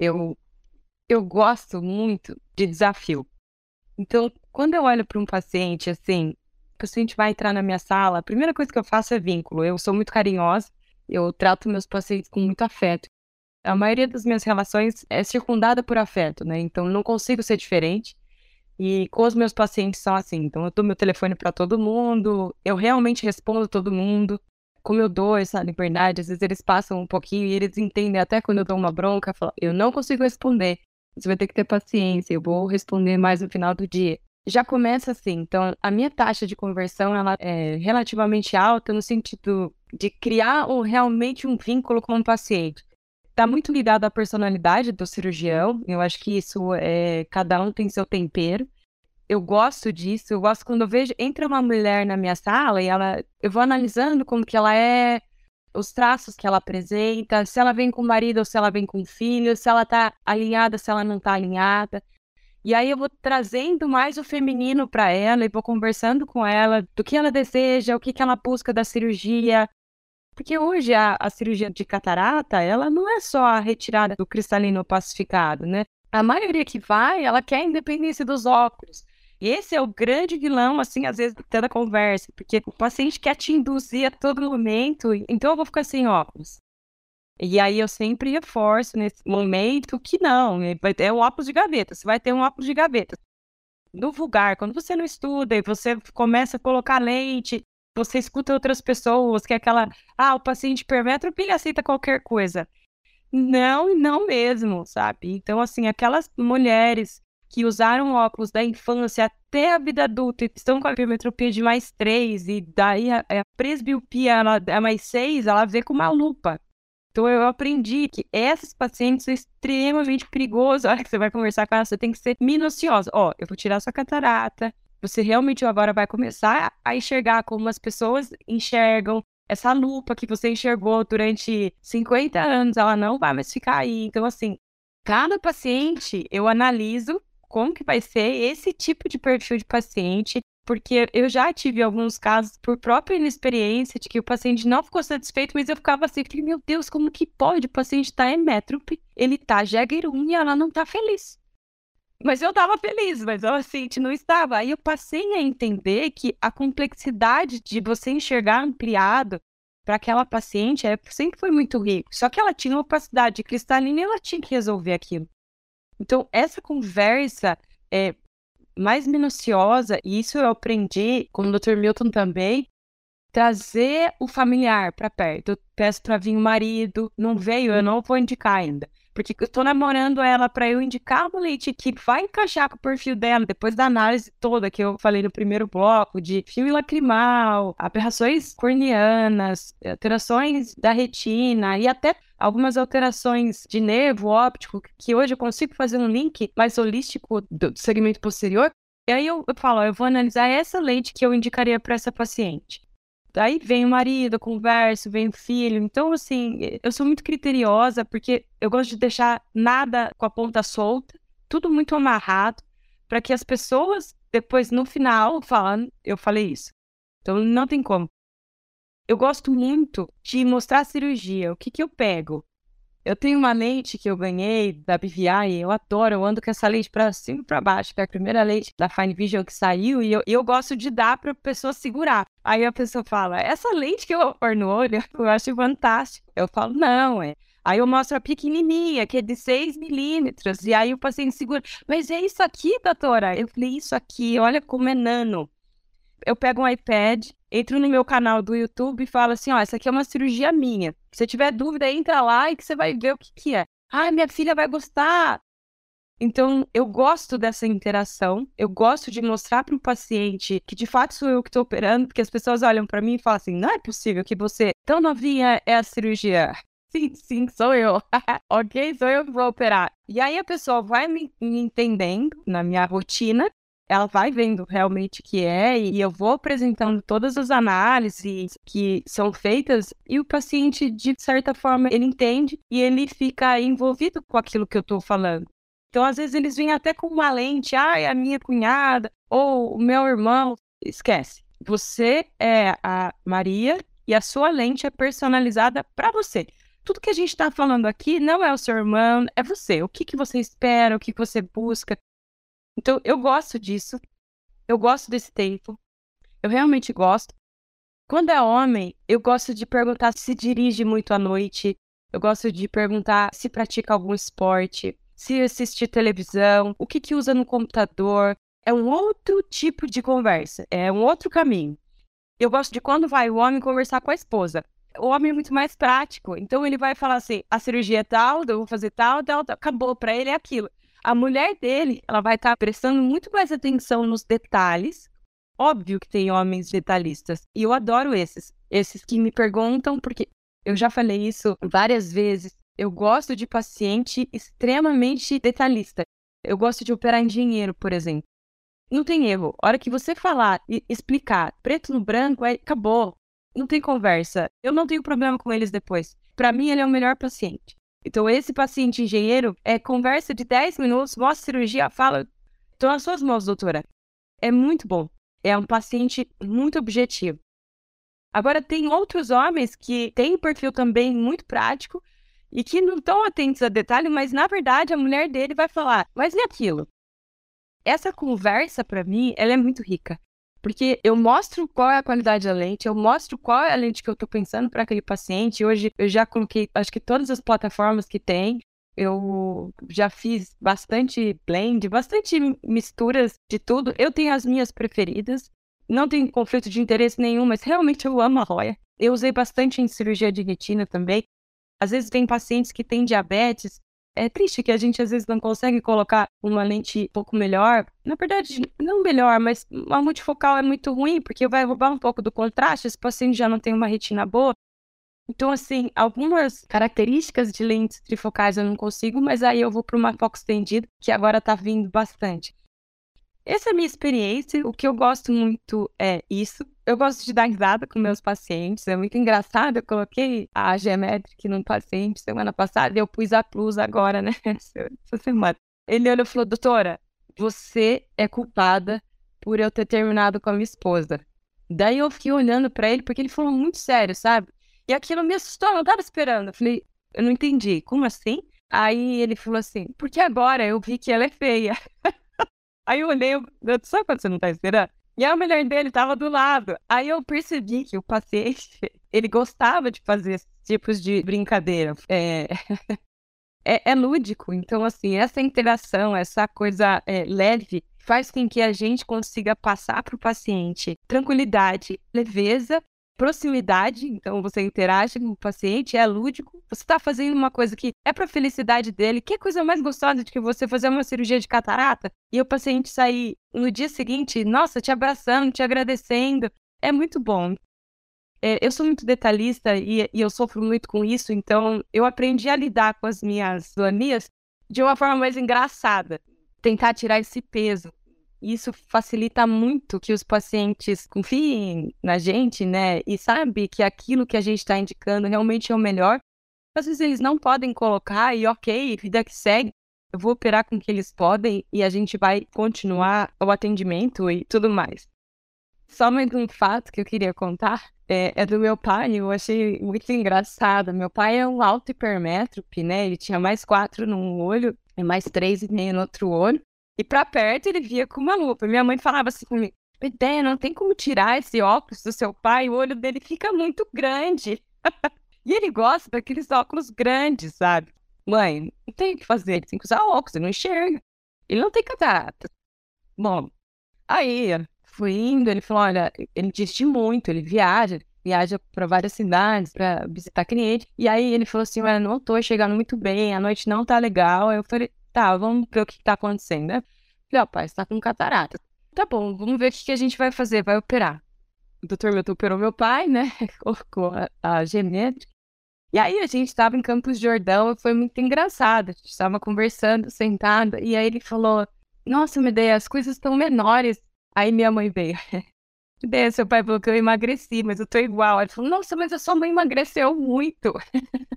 eu gosto muito de desafio. Então, quando eu olho para um paciente, assim, o paciente vai entrar na minha sala, a primeira coisa que eu faço é vínculo. Eu sou muito carinhosa, eu trato meus pacientes com muito afeto. A maioria das minhas relações é circundada por afeto, né? Então, não consigo ser diferente. E com os meus pacientes são assim. Então, eu dou meu telefone para todo mundo, eu realmente respondo todo mundo. Como eu dou essa liberdade, às vezes eles passam um pouquinho e eles entendem até quando eu dou uma bronca, falam, eu não consigo responder. Você vai ter que ter paciência, eu vou responder mais no final do dia. Já começa assim, então a minha taxa de conversão ela é relativamente alta no sentido de criar realmente um vínculo com o paciente. Está muito ligado à personalidade do cirurgião, eu acho que isso cada um tem seu tempero. Eu gosto disso, eu gosto quando eu vejo, entra uma mulher na minha sala e eu vou analisando como que ela é, os traços que ela apresenta, se ela vem com o marido ou se ela vem com o filho, se ela tá alinhada, se ela não tá alinhada. E aí eu vou trazendo mais o feminino para ela e vou conversando com ela do que ela deseja, o que ela busca da cirurgia. Porque hoje a cirurgia de catarata, ela não é só a retirada do cristalino pacificado, né? A maioria que vai, ela quer a independência dos óculos. E esse é o grande vilão, assim, às vezes, da conversa, porque o paciente quer te induzir a todo momento, então eu vou ficar sem óculos. E aí eu sempre reforço nesse momento que não, vai ter um óculos de gaveta, você vai ter um óculos de gaveta. No vulgar, quando você não estuda e você começa a colocar lente, você escuta outras pessoas, que é aquela, o paciente hipermétrope, ele aceita qualquer coisa. Não, e não mesmo, sabe? Então, assim, aquelas mulheres que usaram óculos da infância até a vida adulta e estão com a hipermetropia de +3, e daí a presbiopia é +6, ela vê com uma lupa. Então, eu aprendi que essas pacientes são extremamente perigosas. A hora que você vai conversar com ela, você tem que ser minuciosa. Eu vou tirar sua catarata. Você realmente agora vai começar a enxergar como as pessoas enxergam. Essa lupa que você enxergou durante 50 anos, ela não vai mais ficar aí. Então, assim, cada paciente eu analiso como que vai ser esse tipo de perfil de paciente, porque eu já tive alguns casos por própria inexperiência de que o paciente não ficou satisfeito, mas eu ficava assim, meu Deus, como que pode? O paciente tá emétrope, ele tá Jaeger-1 e ela não tá feliz. Mas eu tava feliz, mas o paciente não estava. Aí eu passei a entender que a complexidade de você enxergar ampliado para aquela paciente sempre foi muito rico. Só que ela tinha opacidade cristalina e ela tinha que resolver aquilo. Então, essa conversa é mais minuciosa, e isso eu aprendi com o Dr. Milton também, trazer o familiar para perto. Eu peço para vir o marido, não veio, eu não vou indicar ainda. Porque eu tô namorando ela para eu indicar uma leite que vai encaixar com o perfil dela, depois da análise toda que eu falei no primeiro bloco, de filme lacrimal, aberrações corneanas, alterações da retina e até algumas alterações de nervo óptico, que hoje eu consigo fazer um link mais holístico do segmento posterior. E aí eu falo, eu vou analisar essa lente que eu indicaria para essa paciente. Daí vem o marido, eu converso, vem o filho. Então, assim, eu sou muito criteriosa porque eu gosto de deixar nada com a ponta solta, tudo muito amarrado, para que as pessoas, depois, no final, falam, eu falei isso. Então, não tem como. Eu gosto muito de mostrar a cirurgia. O que eu pego? Eu tenho uma lente que eu ganhei da BVI, eu adoro, eu ando com essa lente para cima e para baixo, que é a primeira lente da Fine Vision que saiu, e eu gosto de dar para a pessoa segurar. Aí a pessoa fala, essa lente que eu vou pôr no olho, eu acho fantástico. Eu falo, não, Aí eu mostro a pequenininha, que é de 6 milímetros, e aí o paciente segura, mas é isso aqui, doutora? Eu falei, isso aqui, olha como é nano. Eu pego um iPad, entro no meu canal do YouTube e falo assim, essa aqui é uma cirurgia minha. Se você tiver dúvida, entra lá e que você vai ver o que é. Minha filha vai gostar. Então, eu gosto dessa interação. Eu gosto de mostrar para o paciente que, de fato, sou eu que estou operando, porque as pessoas olham para mim e falam assim, não é possível que você, tão novinha, é a cirurgia. Sim, sou eu. Ok, sou eu que vou operar. E aí a pessoa vai me entendendo na minha rotina, ela vai vendo realmente o que é, e eu vou apresentando todas as análises que são feitas, e o paciente, de certa forma, ele entende e ele fica envolvido com aquilo que eu estou falando. Então, às vezes, eles vêm até com uma lente, a minha cunhada, ou o meu irmão. Esquece. Você é a Maria e a sua lente é personalizada para você. Tudo que a gente está falando aqui não é o seu irmão, é você. O que você espera, o que você busca. Então, eu gosto disso. Eu gosto desse tempo. Eu realmente gosto. Quando é homem, eu gosto de perguntar se dirige muito à noite. Eu gosto de perguntar se pratica algum esporte, se assiste televisão, o que usa no computador. É um outro tipo de conversa, é um outro caminho. Eu gosto de quando vai o homem conversar com a esposa. O homem é muito mais prático, então ele vai falar assim, a cirurgia é tal, eu vou fazer tal, acabou, para ele é aquilo. A mulher dele, ela vai estar prestando muito mais atenção nos detalhes. Óbvio que tem homens detalhistas, e eu adoro esses que me perguntam, porque eu já falei isso várias vezes, eu gosto de paciente extremamente detalhista. Eu gosto de operar em dinheiro, por exemplo. Não tem erro. A hora que você falar e explicar preto no branco, acabou. Não tem conversa. Eu não tenho problema com eles depois. Para mim, ele é o melhor paciente. Então, esse paciente engenheiro é conversa de 10 minutos, mostra a cirurgia, fala, estou nas suas mãos, doutora. É muito bom. É um paciente muito objetivo. Agora, tem outros homens que têm um perfil também muito prático e que não estão atentos a detalhe, mas, na verdade, a mulher dele vai falar, mas e aquilo? Essa conversa, para mim, ela é muito rica. Porque eu mostro qual é a qualidade da lente, eu mostro qual é a lente que eu estou pensando para aquele paciente. Hoje, eu já coloquei, acho que todas as plataformas que tem. Eu já fiz bastante blend, bastante misturas de tudo. Eu tenho as minhas preferidas. Não tenho conflito de interesse nenhum, mas realmente eu amo a Roya. Eu usei bastante em cirurgia de retina também. Às vezes tem pacientes que têm diabetes. É triste que a gente às vezes não consegue colocar uma lente um pouco melhor. Na verdade, não melhor, mas uma multifocal é muito ruim, porque vai roubar um pouco do contraste. Esse paciente já não tem uma retina boa. Então, assim, algumas características de lentes trifocais eu não consigo, mas aí eu vou para uma foco estendida, que agora está vindo bastante. Essa é a minha experiência. O que eu gosto muito é isso. Eu gosto de dar risada com meus pacientes. É muito engraçado. Eu coloquei a Geometric num paciente semana passada e eu pus a Plus agora, né? Essa semana. Ele olhou e falou, doutora, você é culpada por eu ter terminado com a minha esposa. Daí eu fiquei olhando pra ele, porque ele falou muito sério, sabe? E aquilo me assustou, eu não tava esperando. Eu falei, eu não entendi. Como assim? Aí ele falou assim, porque agora eu vi que ela é feia. Aí eu olhei, sabe quando você não tá esperando? E a mulher dele tava do lado. Aí eu percebi que o paciente, ele gostava de fazer esses tipos de brincadeira. É lúdico. Então, assim, essa interação, essa coisa leve, faz com que a gente consiga passar para o paciente tranquilidade, leveza, proximidade. Então, você interage com o paciente, é lúdico. Você está fazendo uma coisa que é para a felicidade dele. Que coisa mais gostosa de que você fazer uma cirurgia de catarata e o paciente sair no dia seguinte, nossa, te abraçando, te agradecendo. É muito bom. Eu sou muito detalhista e eu sofro muito com isso, então eu aprendi a lidar com as minhas zoonias de uma forma mais engraçada. Tentar tirar esse peso. Isso facilita muito que os pacientes confiem na gente, né? E sabe que aquilo que a gente está indicando realmente é o melhor. Às vezes eles não podem colocar e ok, vida que segue. Eu vou operar com o que eles podem e a gente vai continuar o atendimento e tudo mais. Só mais um fato que eu queria contar é do meu pai. Eu achei muito engraçado. Meu pai é um alto hipermétrope, né? Ele tinha mais 4 num olho e mais 3,5 no outro olho. E pra perto ele via com uma lupa. Minha mãe falava assim comigo, Bedé, não tem como tirar esse óculos do seu pai, o olho dele fica muito grande. E ele gosta daqueles óculos grandes, sabe? Mãe, não tem o que fazer, ele tem que usar óculos, ele não enxerga. Ele não tem catarata. Bom, aí fui indo, ele falou, olha, ele dirige muito, ele viaja para várias cidades para visitar cliente. E aí ele falou assim, olha, não tô chegando muito bem, a noite não tá legal. Aí eu falei, tá, vamos ver o que tá acontecendo, né? Falei, ó, pai, você tá com catarata. Tá bom, vamos ver o que a gente vai fazer, vai operar. O doutor Milton operou meu pai, né? Colocou a genética. E aí a gente tava em Campos do Jordão e foi muito engraçado. A gente tava conversando, sentada, e aí ele falou, nossa, Medea, as coisas estão menores. Aí minha mãe veio. Daí seu pai falou que eu emagreci, mas eu tô igual. Ele falou, nossa, mas a sua mãe emagreceu muito.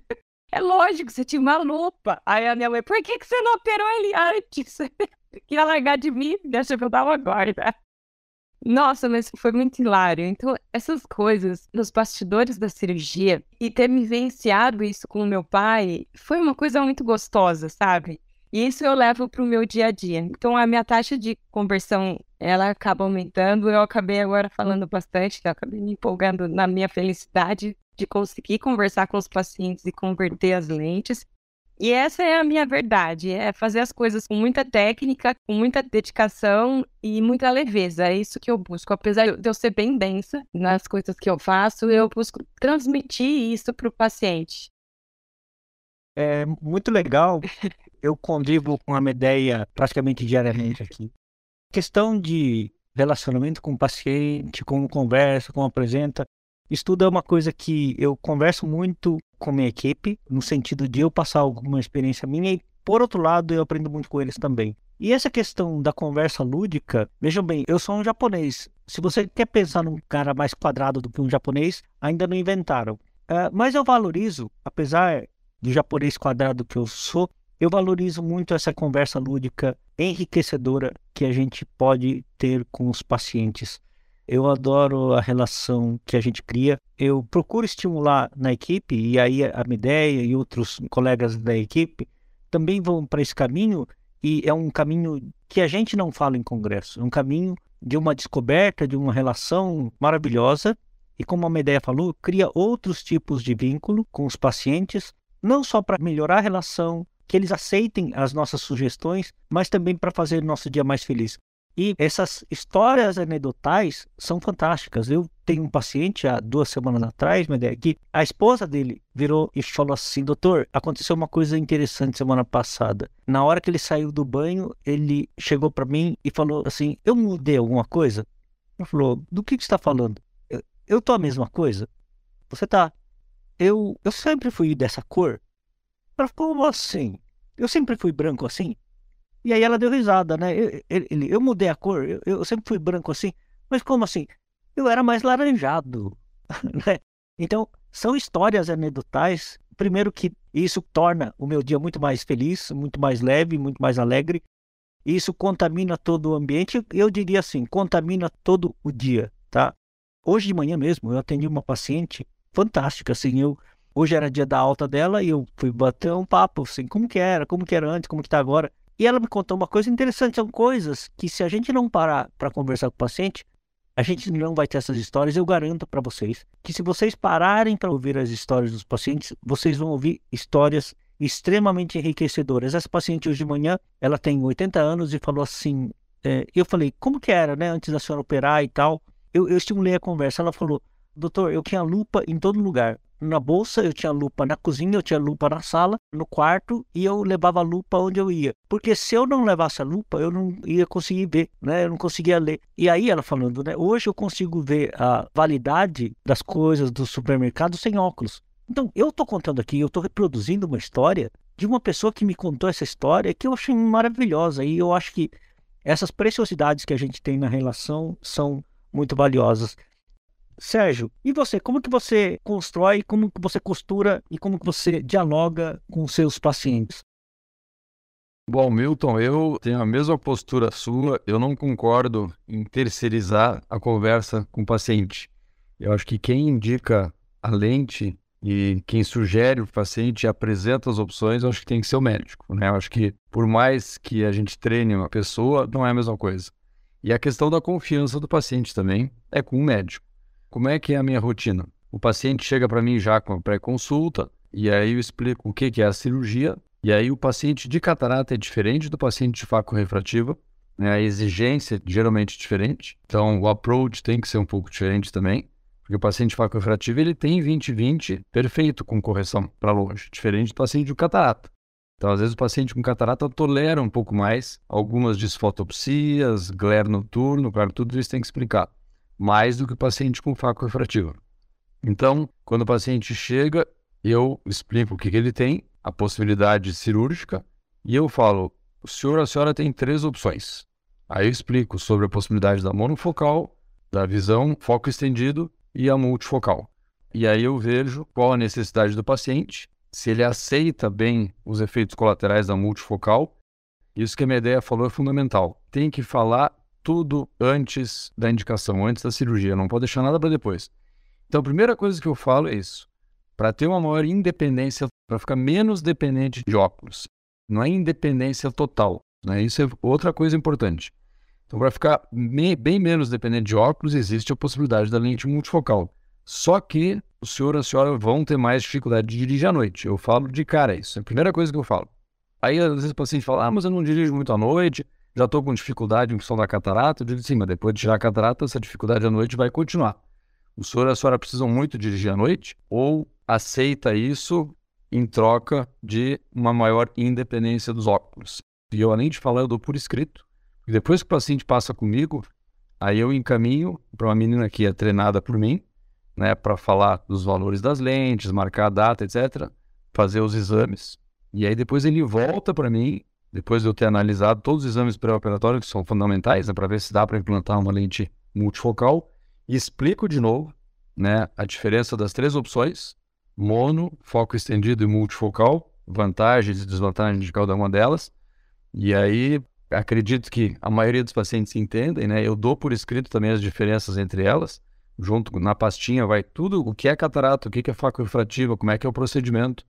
É lógico, você tinha uma lupa. Aí a minha mãe, por que você não operou ele antes? Queria largar de mim, deixa que eu tava agora. Nossa, mas foi muito hilário. Então, essas coisas nos bastidores da cirurgia e ter vivenciado isso com o meu pai foi uma coisa muito gostosa, sabe? E isso eu levo para o meu dia a dia. Então, a minha taxa de conversão, ela acaba aumentando. Eu acabei agora falando bastante, eu acabei me empolgando na minha felicidade de conseguir conversar com os pacientes e converter as lentes. E essa é a minha verdade, é fazer as coisas com muita técnica, com muita dedicação e muita leveza. É isso que eu busco. Apesar de eu ser bem densa nas coisas que eu faço, eu busco transmitir isso para o paciente. É muito legal. Eu convivo com a Medea praticamente diariamente aqui. Questão de relacionamento com o paciente, como conversa, como apresenta. Isso tudo é uma coisa que eu converso muito com minha equipe, no sentido de eu passar alguma experiência minha e, por outro lado, eu aprendo muito com eles também. E essa questão da conversa lúdica, vejam bem, eu sou um japonês. Se você quer pensar num cara mais quadrado do que um japonês, ainda não inventaram. Mas eu valorizo, apesar do japonês quadrado que eu sou, eu valorizo muito essa conversa lúdica enriquecedora que a gente pode ter com os pacientes. Eu adoro a relação que a gente cria. Eu procuro estimular na equipe, e aí a Medea e outros colegas da equipe também vão para esse caminho, e é um caminho que a gente não fala em congresso. É um caminho de uma descoberta, de uma relação maravilhosa, e como a Medea falou, cria outros tipos de vínculo com os pacientes, não só para melhorar a relação, que eles aceitem as nossas sugestões, mas também para fazer o nosso dia mais feliz. E essas histórias anedotais são fantásticas. Eu tenho um paciente há 2 semanas atrás, que a esposa dele virou e falou assim: doutor, aconteceu uma coisa interessante semana passada. Na hora que ele saiu do banho, ele chegou para mim e falou assim: eu mudei alguma coisa? Ele falou: do que você está falando? Eu tô a mesma coisa? Você tá. Eu sempre fui dessa cor? Ela falou: como assim? Eu sempre fui branco assim? E aí ela deu risada, né? Eu mudei a cor, eu sempre fui branco assim. Mas como assim? Eu era mais laranjado, né? Então, são histórias anedotais. Primeiro que isso torna o meu dia muito mais feliz, muito mais leve, muito mais alegre. E isso contamina todo o ambiente. Eu diria assim, contamina todo o dia, tá? Hoje de manhã mesmo, eu atendi uma paciente fantástica, assim, hoje era dia da alta dela e eu fui bater um papo, assim, como que era antes, como que tá agora. E ela me contou uma coisa interessante, são coisas que se a gente não parar para conversar com o paciente, a gente não vai ter essas histórias. Eu garanto para vocês que se vocês pararem para ouvir as histórias dos pacientes, vocês vão ouvir histórias extremamente enriquecedoras. Essa paciente hoje de manhã, ela tem 80 anos e falou assim, eu falei, como que era, né, antes da senhora operar e tal? Eu estimulei a conversa, ela falou, doutor, eu tinha lupa em todo lugar. Na bolsa, eu tinha lupa na cozinha, eu tinha lupa na sala, no quarto, e eu levava a lupa onde eu ia. Porque se eu não levasse a lupa, eu não ia conseguir ver, né? Eu não conseguia ler. E aí ela falando, né? Hoje eu consigo ver a validade das coisas do supermercado sem óculos. Então, eu tô contando aqui, eu tô reproduzindo uma história de uma pessoa que me contou essa história que eu achei maravilhosa. E eu acho que essas preciosidades que a gente tem na relação são muito valiosas. Sérgio, e você? Como que você constrói, como que você costura e como que você dialoga com os seus pacientes? Bom, Milton, eu tenho a mesma postura sua. Eu não concordo em terceirizar a conversa com o paciente. Eu acho que quem indica a lente e quem sugere o paciente e apresenta as opções, eu acho que tem que ser o médico, né? Eu acho que por mais que a gente treine uma pessoa, não é a mesma coisa. E a questão da confiança do paciente também é com o médico. Como é que é a minha rotina? O paciente chega para mim já com a pré-consulta e aí eu explico o que é a cirurgia. E aí o paciente de catarata é diferente do paciente de faco-refrativa, né? A exigência é geralmente diferente. Então o approach tem que ser um pouco diferente também. Porque o paciente de faco-refrativa ele tem 20/20 perfeito com correção para longe, diferente do paciente de catarata. Então às vezes o paciente com catarata tolera um pouco mais algumas disfotopsias, glare noturno, claro, tudo isso tem que explicar. Mais do que o paciente com faco-refrativa. Então, quando o paciente chega, eu explico o que ele tem, a possibilidade cirúrgica, e eu falo, o senhor, a senhora tem 3 opções. Aí eu explico sobre a possibilidade da monofocal, da visão, foco estendido e a multifocal. E aí eu vejo qual a necessidade do paciente se ele aceita bem os efeitos colaterais da multifocal. Isso que a Medea falou é fundamental. Tem que falar tudo antes da indicação, antes da cirurgia, não pode deixar nada para depois. Então, a primeira coisa que eu falo é isso. Para ter uma maior independência, para ficar menos dependente de óculos. Não é independência total, né? Isso é outra coisa importante. Então, para ficar bem menos dependente de óculos, existe a possibilidade da lente multifocal. Só que o senhor e a senhora vão ter mais dificuldade de dirigir à noite. Eu falo de cara isso. É a primeira coisa que eu falo. Aí, às vezes, o paciente fala, mas eu não dirijo muito à noite, já estou com dificuldade em função da catarata. Eu digo, sim, mas depois de tirar a catarata, essa dificuldade à noite vai continuar. O senhor e a senhora precisam muito dirigir à noite ou aceita isso em troca de uma maior independência dos óculos? E eu, além de falar, eu dou por escrito. E depois que o paciente passa comigo, aí eu encaminho para uma menina que é treinada por mim, né, para falar dos valores das lentes, marcar a data, etc., fazer os exames. E aí depois ele volta para mim, depois de eu ter analisado todos os exames pré-operatórios, que são fundamentais, né, para ver se dá para implantar uma lente multifocal, e explico de novo, né, a diferença das 3 opções, mono, foco estendido e multifocal, vantagens e desvantagens de cada uma delas. E aí, acredito que a maioria dos pacientes entendem, né? Eu dou por escrito também as diferenças entre elas. Junto na pastinha vai tudo, o que é catarata, o que é foco refrativa, como é que é o procedimento.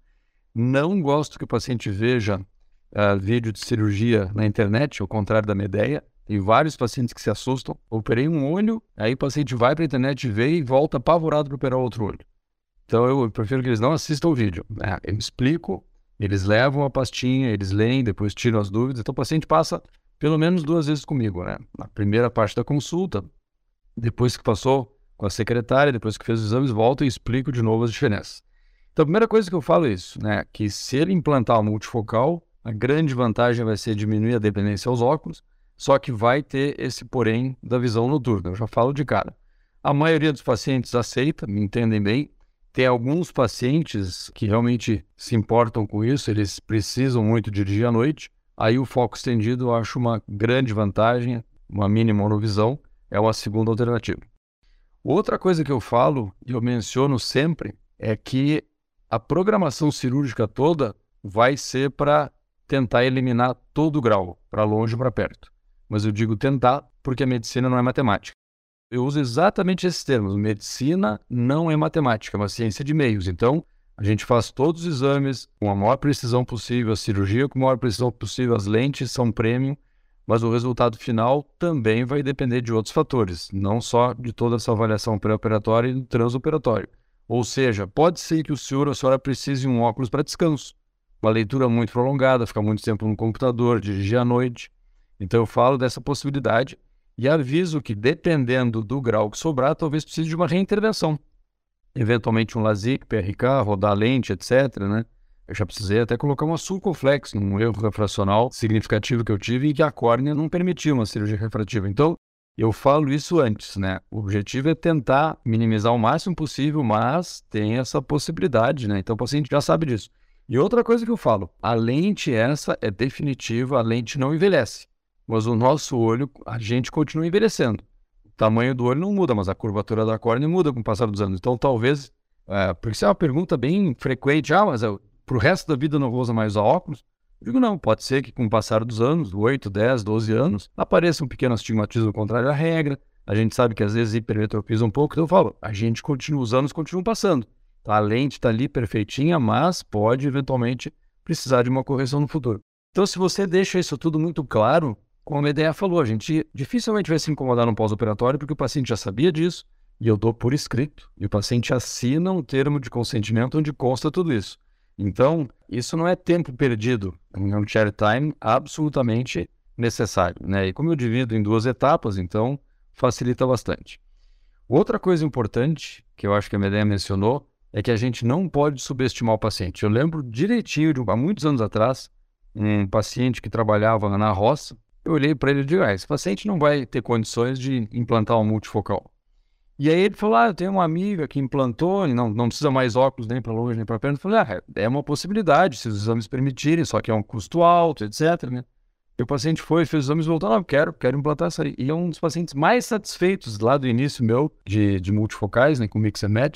Não gosto que o paciente veja vídeo de cirurgia na internet, ao contrário da Medea. Tem vários pacientes que se assustam. Operei um olho, aí o paciente vai para a internet, vê e volta apavorado para operar outro olho. Então eu prefiro que eles não assistam o vídeo. Eu explico, eles levam a pastinha, eles leem, depois tiram as dúvidas. Então o paciente passa pelo menos 2 vezes comigo, né? Na primeira parte da consulta, depois que passou com a secretária, depois que fez os exames, volta e explico de novo as diferenças. Então a primeira coisa que eu falo é isso, né? Que se ele implantar o multifocal, a grande vantagem vai ser diminuir a dependência aos óculos, só que vai ter esse porém da visão noturna. Eu já falo de cara. A maioria dos pacientes aceita, me entendem bem. Tem alguns pacientes que realmente se importam com isso, eles precisam muito dirigir à noite. Aí o foco estendido eu acho uma grande vantagem, uma mini monovisão, é uma segunda alternativa. Outra coisa que eu falo, e eu menciono sempre, é que a programação cirúrgica toda vai ser para tentar eliminar todo o grau, para longe ou para perto. Mas eu digo tentar porque a medicina não é matemática. Eu uso exatamente esses termos. Medicina não é matemática, é uma ciência de meios. Então, a gente faz todos os exames com a maior precisão possível, a cirurgia com a maior precisão possível, as lentes são premium, mas o resultado final também vai depender de outros fatores, não só de toda essa avaliação pré-operatória e do transoperatório. Ou seja, pode ser que o senhor ou a senhora precise de um óculos para descanso, uma leitura muito prolongada, ficar muito tempo no computador, dirigir à noite. Então eu falo dessa possibilidade e aviso que, dependendo do grau que sobrar, talvez precise de uma reintervenção. Eventualmente um LASIK, PRK, rodar lente, etc., né? Eu já precisei até colocar uma sulcoflex num erro refracional significativo que eu tive e que a córnea não permitia uma cirurgia refrativa. Então, eu falo isso antes, né? O objetivo é tentar minimizar o máximo possível, mas tem essa possibilidade, né? Então o paciente já sabe disso. E outra coisa que eu falo, a lente essa é definitiva, a lente não envelhece. Mas o nosso olho, a gente continua envelhecendo. O tamanho do olho não muda, mas a curvatura da córnea muda com o passar dos anos. Então talvez, porque isso é uma pergunta bem frequente, mas para o resto da vida eu não vou usar mais óculos? Eu digo não, pode ser que com o passar dos anos, 8, 10, 12 anos, apareça um pequeno astigmatismo contrário à regra. A gente sabe que às vezes hipermetropia um pouco, então eu falo, a gente continua, os anos continuam passando. A lente está ali perfeitinha, mas pode eventualmente precisar de uma correção no futuro. Então se você deixa isso tudo muito claro, como a Medea falou, a gente dificilmente vai se incomodar no pós-operatório porque o paciente já sabia disso e eu dou por escrito. E o paciente assina um termo de consentimento onde consta tudo isso. Então, isso não é tempo perdido, é um share time absolutamente necessário, né? E como eu divido em 2 etapas, então facilita bastante. Outra coisa importante, que eu acho que a Medea mencionou, é que a gente não pode subestimar o paciente. Eu lembro direitinho, há muitos anos atrás, um paciente que trabalhava na roça, eu olhei para ele e digo, esse paciente não vai ter condições de implantar um multifocal. E aí ele falou, eu tenho uma amiga que implantou e não precisa mais óculos nem para longe nem para perto. Eu falei, é uma possibilidade, se os exames permitirem, só que é um custo alto, etc., né? E o paciente foi, fez os exames e voltou, quero implantar isso aí. E é um dos pacientes mais satisfeitos lá do início meu de multifocais, né, com Mix and Match.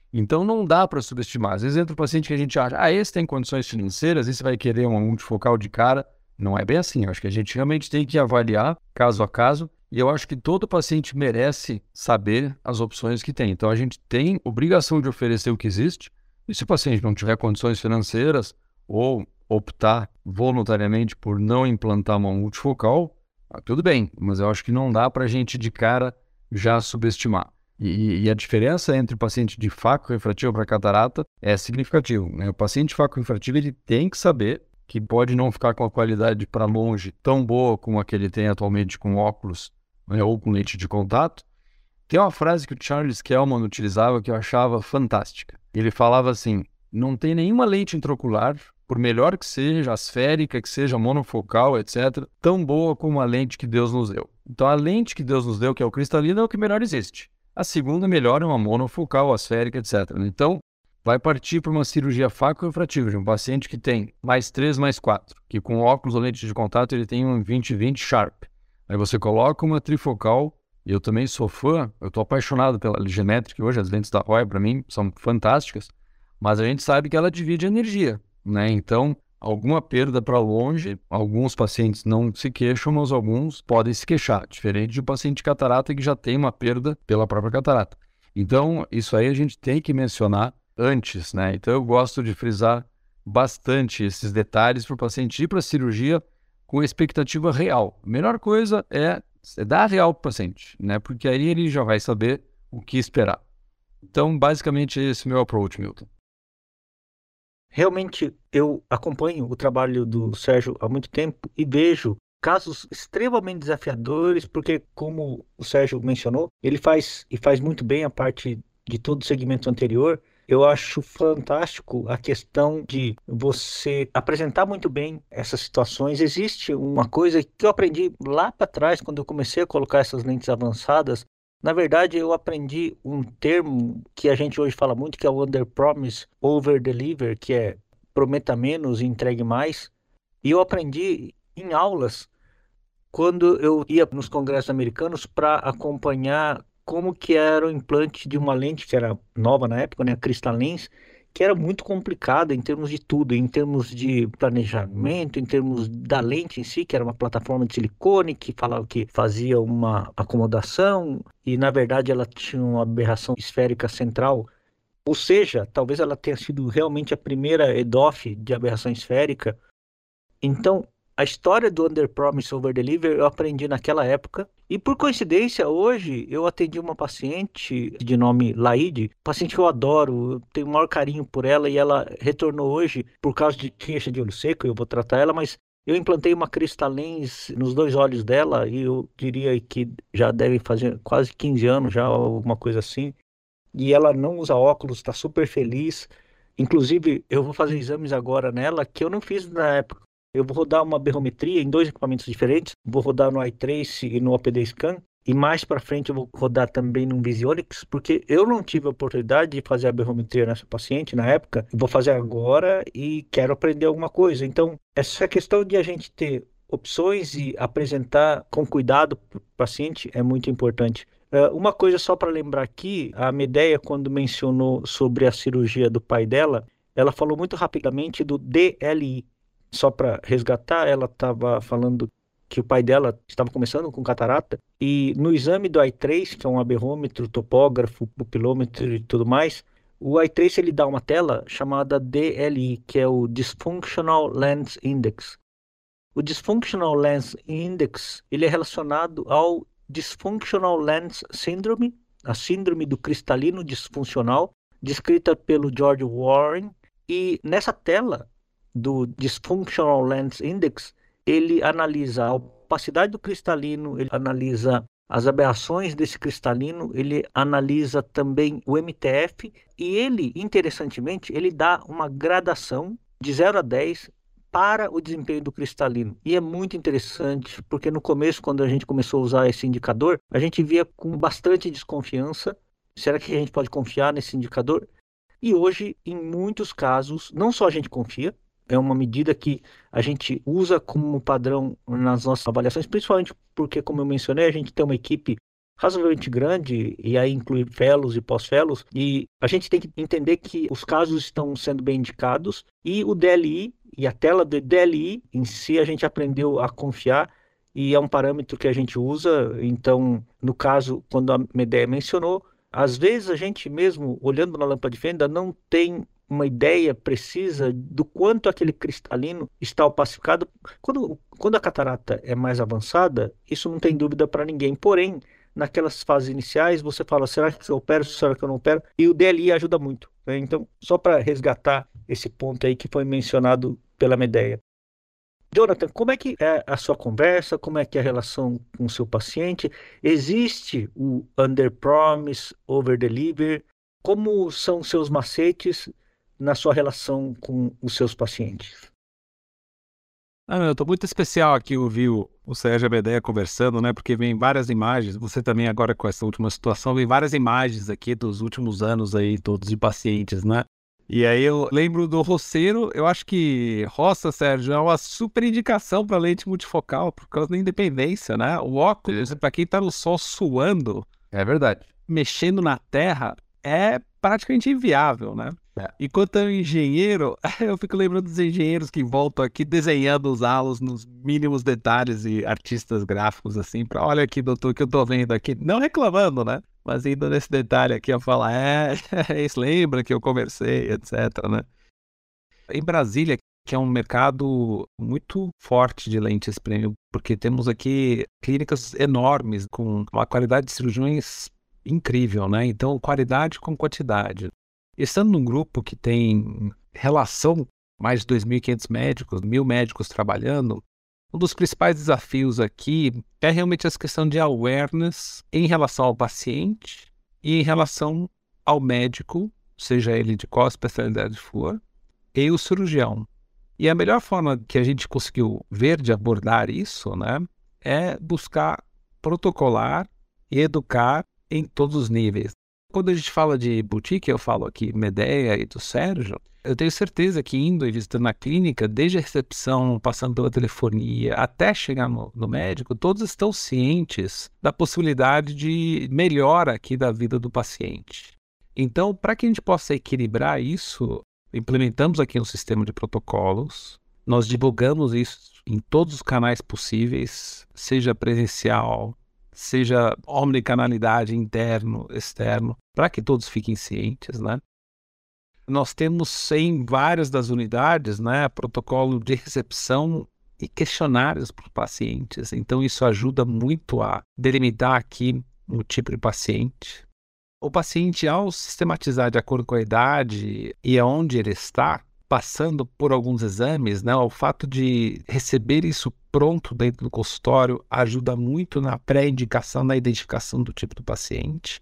Então não dá para subestimar. Às vezes entra um paciente que a gente acha, esse tem condições financeiras, esse vai querer uma multifocal de cara. Não é bem assim. Eu acho que a gente realmente tem que avaliar caso a caso. E eu acho que todo paciente merece saber as opções que tem. Então a gente tem obrigação de oferecer o que existe. E se o paciente não tiver condições financeiras ou optar voluntariamente por não implantar uma multifocal, tudo bem. Mas eu acho que não dá para a gente de cara já subestimar. E a diferença entre o paciente de foco refrativo para catarata é significativa, né? O paciente de foco refrativo ele tem que saber que pode não ficar com a qualidade para longe tão boa como a que ele tem atualmente com óculos, né, ou com lente de contato. Tem uma frase que o Charles Kellman utilizava que eu achava fantástica. Ele falava assim, não tem nenhuma lente intraocular, por melhor que seja, asférica, que seja monofocal, etc., tão boa como a lente que Deus nos deu. Então a lente que Deus nos deu, que é o cristalino, é o que melhor existe. A segunda melhor é uma monofocal, asférica, etc. Então, vai partir para uma cirurgia faco-refrativa de um paciente que tem mais 3, mais 4, que com óculos ou lente de contato ele tem um 20/20 Sharp. Aí você coloca uma trifocal, e eu também sou fã, eu estou apaixonado pela Ligemetric hoje, as lentes da Roy para mim são fantásticas, mas a gente sabe que ela divide energia, né? Então, alguma perda para longe, alguns pacientes não se queixam, mas alguns podem se queixar, diferente de um paciente de catarata que já tem uma perda pela própria catarata. Então, isso aí a gente tem que mencionar antes, né? Então, eu gosto de frisar bastante esses detalhes para o paciente ir para a cirurgia com expectativa real. A melhor coisa é dar real para o paciente, né? Porque aí ele já vai saber o que esperar. Então, basicamente, esse é o meu approach, Milton. Realmente, eu acompanho o trabalho do Sérgio há muito tempo e vejo casos extremamente desafiadores, porque, como o Sérgio mencionou, ele faz muito bem a parte de todo o segmento anterior. Eu acho fantástico a questão de você apresentar muito bem essas situações. Existe uma coisa que eu aprendi lá para trás, quando eu comecei a colocar essas lentes avançadas. Na verdade, eu aprendi um termo que a gente hoje fala muito, que é o under promise, over deliver, que é prometa menos e entregue mais. E eu aprendi em aulas quando eu ia nos congressos americanos para acompanhar como que era o implante de uma lente que era nova na época, né, a Crystalens, que era muito complicada em termos de tudo, em termos de planejamento, em termos da lente em si, que era uma plataforma de silicone, que falava que fazia uma acomodação, e na verdade ela tinha uma aberração esférica central, ou seja, talvez ela tenha sido realmente a primeira EDOF de aberração esférica. Então, a história do Under Promise Over Deliver eu aprendi naquela época. E por coincidência, hoje eu atendi uma paciente de nome Laide, paciente que eu adoro, eu tenho o maior carinho por ela e ela retornou hoje por causa de queixa de olho seco, eu vou tratar ela, mas eu implantei uma Crystalens nos 2 olhos dela e eu diria que já deve fazer quase 15 anos já, alguma coisa assim. E ela não usa óculos, está super feliz. Inclusive, eu vou fazer exames agora nela que eu não fiz na época. Eu vou rodar uma berrometria em 2 equipamentos diferentes. Vou rodar no iTrace e no OPD Scan. E mais para frente eu vou rodar também no Visionix, porque eu não tive a oportunidade de fazer a berrometria nessa paciente na época. Eu vou fazer agora e quero aprender alguma coisa. Então, essa questão de a gente ter opções e apresentar com cuidado para o paciente é muito importante. Uma coisa só para lembrar aqui, a Medeia, quando mencionou sobre a cirurgia do pai dela, ela falou muito rapidamente do DLI. Só para resgatar, ela estava falando que o pai dela estava começando com catarata, e no exame do i3, que é um aberrômetro, topógrafo, pupilômetro e tudo mais, o i3 ele dá uma tela chamada DLI, que é o Dysfunctional Lens Index. O Dysfunctional Lens Index ele é relacionado ao Dysfunctional Lens Syndrome, a síndrome do cristalino disfuncional, descrita pelo George Warren, e nessa tela do Dysfunctional Lens Index, ele analisa a opacidade do cristalino, ele analisa as aberrações desse cristalino, ele analisa também o MTF e ele, interessantemente, ele dá uma gradação de 0 a 10 para o desempenho do cristalino. E é muito interessante, porque no começo, quando a gente começou a usar esse indicador, a gente via com bastante desconfiança, será que a gente pode confiar nesse indicador? E hoje, em muitos casos, não só a gente confia, é uma medida que a gente usa como padrão nas nossas avaliações, principalmente porque, como eu mencionei, a gente tem uma equipe razoavelmente grande, e aí inclui fellows e pós-fellows, e a gente tem que entender que os casos estão sendo bem indicados, e o DLI, e a tela do DLI em si, a gente aprendeu a confiar, e é um parâmetro que a gente usa. Então, no caso, quando a Medea mencionou, às vezes a gente mesmo, olhando na lâmpada de fenda, não tem uma ideia precisa do quanto aquele cristalino está opacificado. Quando a catarata é mais avançada, isso não tem dúvida para ninguém. Porém, naquelas fases iniciais, você fala, será que eu opero, será que eu não opero? E o DLI ajuda muito, né? Então, só para resgatar esse ponto aí que foi mencionado pela Medea. Jonathan, como é que é a sua conversa? Como é que é a relação com o seu paciente? Existe o under-promise, over-deliver? Como são seus macetes na sua relação com os seus pacientes? Eu tô muito especial aqui ouvir o Sérgio e a Medea conversando, né? Porque vem várias imagens, você também agora com essa última situação, vem várias imagens aqui dos últimos anos aí, todos de pacientes, né? E aí eu lembro do Rosseiro, eu acho que Roça, Sérgio, é uma super indicação para lente multifocal, por causa da independência, né? O óculos, para quem tá no sol suando, É verdade. mexendo na terra, é praticamente inviável, né? Enquanto eu engenheiro, eu fico lembrando dos engenheiros que voltam aqui desenhando os halos nos mínimos detalhes e artistas gráficos assim, para olha aqui, doutor, que eu tô vendo aqui, não reclamando, né? Mas indo nesse detalhe aqui, eu falo, isso lembra que eu conversei, etc, né? Em Brasília, que é um mercado muito forte de lentes premium, porque temos aqui clínicas enormes com uma qualidade de cirurgiões incrível, né? Então, qualidade com quantidade. Estando num grupo que tem relação mais de 2.500 médicos, 1.000 médicos trabalhando, um dos principais desafios aqui é realmente essa questão de awareness em relação ao paciente e em relação ao médico, seja ele de qual especialidade for, e o cirurgião. E a melhor forma que a gente conseguiu ver de abordar isso, né, é buscar protocolar e educar em todos os níveis. Quando a gente fala de boutique, eu falo aqui Medea e do Sérgio, eu tenho certeza que indo e visitando a clínica, desde a recepção, passando pela telefonia, até chegar no médico, todos estão cientes da possibilidade de melhora aqui da vida do paciente. Então, para que a gente possa equilibrar isso, implementamos aqui um sistema de protocolos, nós divulgamos isso em todos os canais possíveis, seja presencial, seja omnicanalidade, interno, externo, para que todos fiquem cientes, né? Nós temos em várias das unidades, né, protocolo de recepção e questionários para os pacientes. Então, isso ajuda muito a delimitar aqui o tipo de paciente. O paciente, ao sistematizar de acordo com a idade e aonde ele está, passando por alguns exames, né, o fato de receber isso pronto dentro do consultório ajuda muito na pré-indicação, na identificação do tipo do paciente.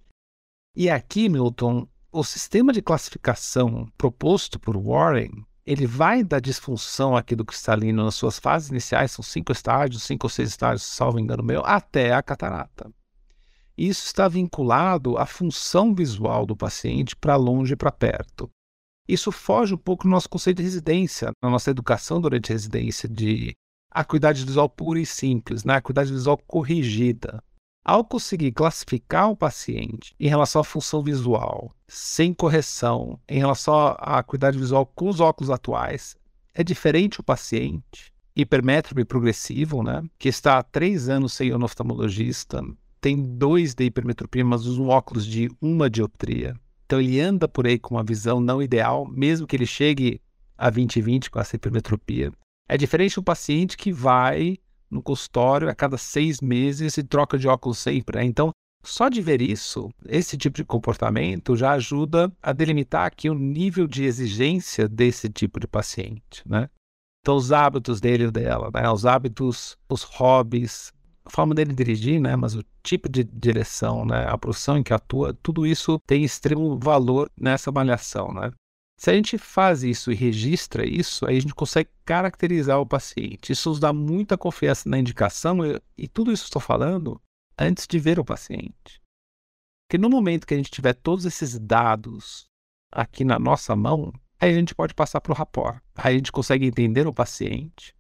E aqui, Milton, o sistema de classificação proposto por Warren, ele vai da disfunção aqui do cristalino nas suas fases iniciais, são 5 estágios, 5 ou 6 estágios, salvo engano meu, até a catarata. Isso está vinculado à função visual do paciente para longe e para perto. Isso foge um pouco do nosso conceito de residência, na nossa educação durante a residência de acuidade visual pura e simples, né? Acuidade visual corrigida. Ao conseguir classificar o paciente em relação à função visual, sem correção, em relação à acuidade visual com os óculos atuais, é diferente o paciente hipermétrope progressivo, né? Que está há 3 anos sem um oftalmologista, tem 2 de hipermetropia, mas usa um óculos de 1 dioptria. Então ele anda por aí com uma visão não ideal, mesmo que ele chegue a 20/20 com essa hipermetropia. É diferente do paciente que vai no consultório a cada 6 meses e troca de óculos sempre, né? Então, só de ver isso, esse tipo de comportamento já ajuda a delimitar aqui o nível de exigência desse tipo de paciente, né? Então, os hábitos dele ou dela, né? Os hábitos, os hobbies, a forma dele dirigir, né? Mas o tipo de direção, né? A profissão em que atua, tudo isso tem extremo valor nessa avaliação, né? Se a gente faz isso e registra isso, aí a gente consegue caracterizar o paciente. Isso nos dá muita confiança na indicação e tudo isso que estou falando antes de ver o paciente. Porque no momento que a gente tiver todos esses dados aqui na nossa mão, aí a gente pode passar para o rapport. Aí a gente consegue entender o paciente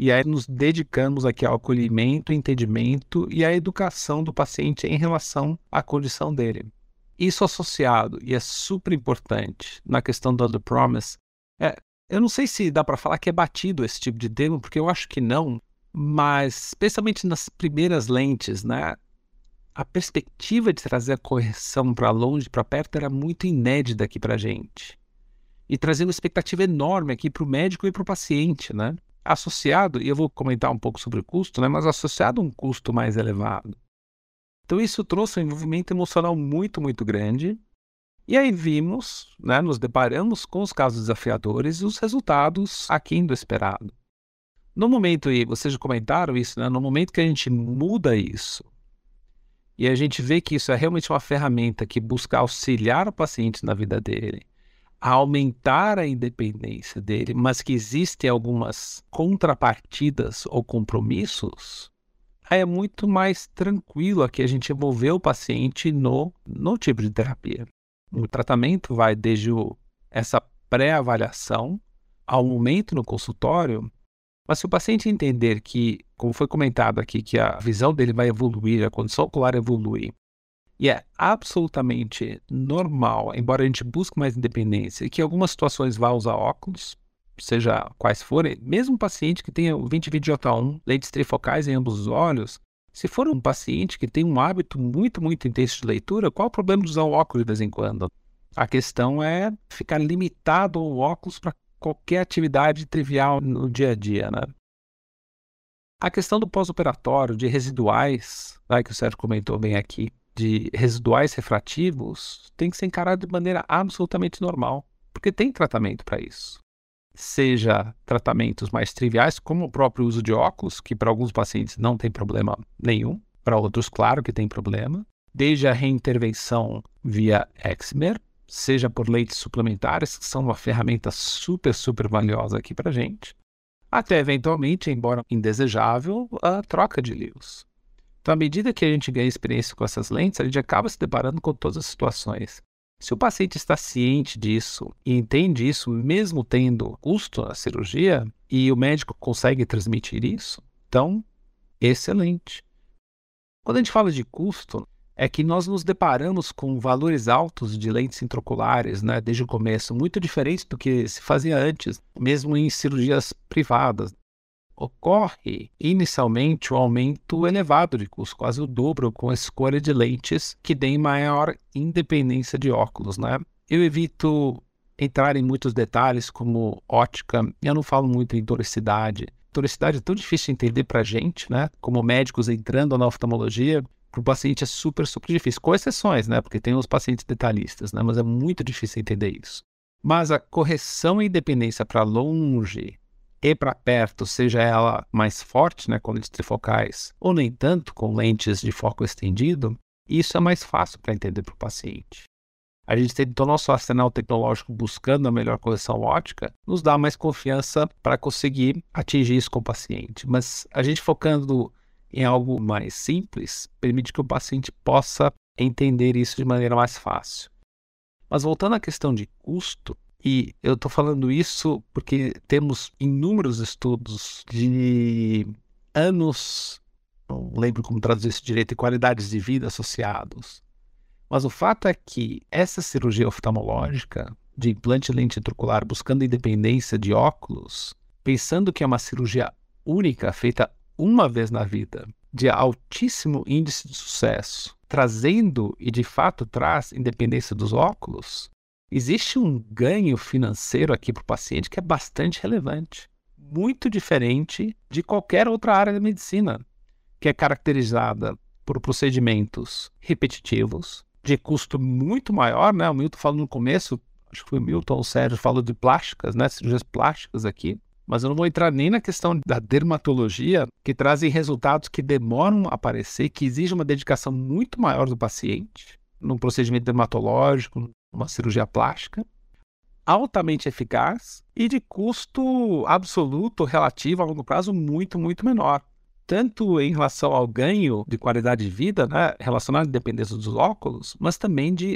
E aí nos dedicamos aqui ao acolhimento, entendimento e à educação do paciente em relação à condição dele. Isso associado, e é super importante, na questão do The Promise, eu não sei se dá para falar que é batido esse tipo de termo, porque eu acho que não, mas especialmente nas primeiras lentes, né? A perspectiva de trazer a correção para longe, para perto, era muito inédita aqui para a gente. E trazendo uma expectativa enorme aqui para o médico e para o paciente, né? Associado, e eu vou comentar um pouco sobre o custo, né? Mas associado a um custo mais elevado. Então isso trouxe um envolvimento emocional muito, muito grande. E aí vimos, né, nos deparamos com os casos desafiadores e os resultados aquém do esperado. No momento, e vocês já comentaram isso, né, no momento que a gente muda isso, e a gente vê que isso é realmente uma ferramenta que busca auxiliar o paciente na vida dele, a aumentar a independência dele, mas que existem algumas contrapartidas ou compromissos, aí é muito mais tranquilo aqui a gente envolver o paciente no tipo de terapia. O tratamento vai desde essa pré-avaliação ao momento no consultório, mas se o paciente entender que, como foi comentado aqui, que a visão dele vai evoluir, a condição ocular evolui, e é absolutamente normal, embora a gente busque mais independência, que em algumas situações vá usar óculos, seja quais forem, mesmo um paciente que tenha 20/20J1, lentes trifocais em ambos os olhos, se for um paciente que tem um hábito muito, muito intenso de leitura, qual o problema de usar o óculos de vez em quando? A questão é ficar limitado ao óculos para qualquer atividade trivial no dia a dia, né? A questão do pós-operatório, de residuais, né, que o Sérgio comentou bem aqui, de residuais refrativos, tem que ser encarado de maneira absolutamente normal, porque tem tratamento para isso. Seja tratamentos mais triviais, como o próprio uso de óculos, que para alguns pacientes não tem problema nenhum, para outros, claro que tem problema, desde a reintervenção via Excimer, seja por lentes suplementares, que são uma ferramenta super, super valiosa aqui para a gente, até eventualmente, embora indesejável, a troca de LEOs. Então, à medida que a gente ganha experiência com essas lentes, a gente acaba se deparando com todas as situações. Se o paciente está ciente disso e entende isso, mesmo tendo custo na cirurgia, e o médico consegue transmitir isso, então, excelente. Quando a gente fala de custo, é que nós nos deparamos com valores altos de lentes intraoculares, né, desde o começo, muito diferentes do que se fazia antes, mesmo em cirurgias privadas. Ocorre inicialmente um aumento elevado de custo, quase o dobro com a escolha de lentes que deem maior independência de óculos, né? Eu evito entrar em muitos detalhes como ótica, eu não falo muito em toricidade. Toricidade é tão difícil de entender para a gente, né? Como médicos entrando na oftalmologia, para o paciente é super, super difícil, com exceções, né? Porque tem os pacientes detalhistas, né? Mas é muito difícil entender isso. Mas a correção e independência para longe e para perto, seja ela mais forte, né, com lentes trifocais, ou nem tanto, com lentes de foco estendido, isso é mais fácil para entender para o paciente. A gente tem todo o nosso arsenal tecnológico buscando a melhor correção óptica, nos dá mais confiança para conseguir atingir isso com o paciente. Mas a gente focando em algo mais simples, permite que o paciente possa entender isso de maneira mais fácil. Mas voltando à questão de custo, e eu estou falando isso porque temos inúmeros estudos de anos, não lembro como traduzir isso direito, e qualidades de vida associados. Mas o fato é que essa cirurgia oftalmológica de implante lente intraocular buscando independência de óculos, pensando que é uma cirurgia única, feita uma vez na vida, de altíssimo índice de sucesso, trazendo e de fato traz independência dos óculos, existe um ganho financeiro aqui para o paciente que é bastante relevante, muito diferente de qualquer outra área da medicina, que é caracterizada por procedimentos repetitivos, de custo muito maior, né? O Milton falou no começo, acho que foi o Milton ou o Sérgio, falou de plásticas, né? Cirurgias plásticas aqui, mas eu não vou entrar nem na questão da dermatologia, que trazem resultados que demoram a aparecer, que exigem uma dedicação muito maior do paciente, num procedimento dermatológico, uma cirurgia plástica, altamente eficaz e de custo absoluto, relativo a longo prazo, muito, muito menor. Tanto em relação ao ganho de qualidade de vida, né, relacionado à dependência dos óculos, mas também de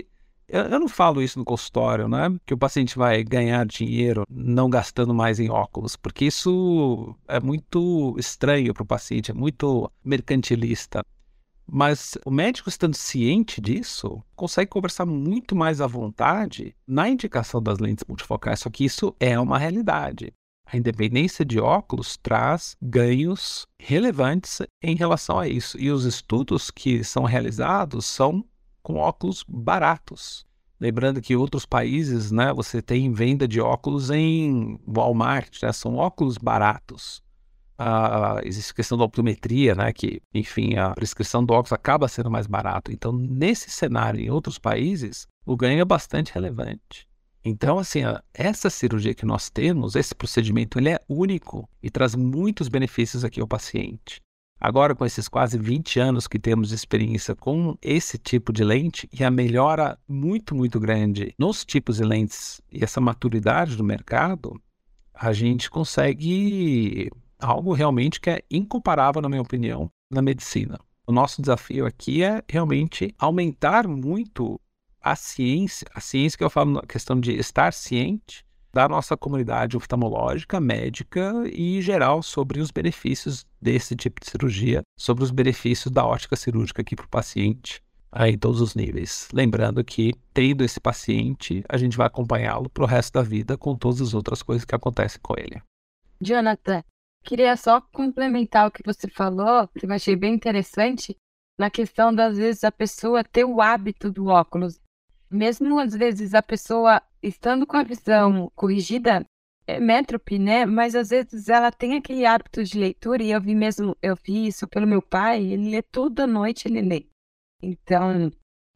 Eu não falo isso no consultório, né? Que o paciente vai ganhar dinheiro não gastando mais em óculos, porque isso é muito estranho para o paciente, é muito mercantilista. Mas o médico, estando ciente disso, consegue conversar muito mais à vontade na indicação das lentes multifocais, só que isso é uma realidade. A independência de óculos traz ganhos relevantes em relação a isso. E os estudos que são realizados são com óculos baratos. Lembrando que em outros países, né, você tem venda de óculos em Walmart, né, são óculos baratos. Existe a questão da optometria, né, que, enfim, a prescrição do óculos acaba sendo mais barato. Então, nesse cenário, em outros países, o ganho é bastante relevante. Então, assim, essa cirurgia que nós temos, esse procedimento, ele é único e traz muitos benefícios aqui ao paciente. Agora, com esses quase 20 anos que temos de experiência com esse tipo de lente e a melhora muito, muito grande nos tipos de lentes e essa maturidade do mercado, a gente consegue algo realmente que é incomparável, na minha opinião, na medicina. O nosso desafio aqui é realmente aumentar muito a ciência que eu falo na questão de estar ciente da nossa comunidade oftalmológica, médica e geral sobre os benefícios desse tipo de cirurgia, sobre os benefícios da ótica cirúrgica aqui para o paciente, em todos os níveis. Lembrando que, tendo esse paciente, a gente vai acompanhá-lo para o resto da vida com todas as outras coisas que acontecem com ele. Jonathan, queria só complementar o que você falou, que eu achei bem interessante, na questão das vezes a pessoa ter o hábito do óculos. Mesmo às vezes a pessoa estando com a visão corrigida, métrope, né? Mas às vezes ela tem aquele hábito de leitura, e eu vi isso pelo meu pai, ele lê toda noite, ele lê. Então,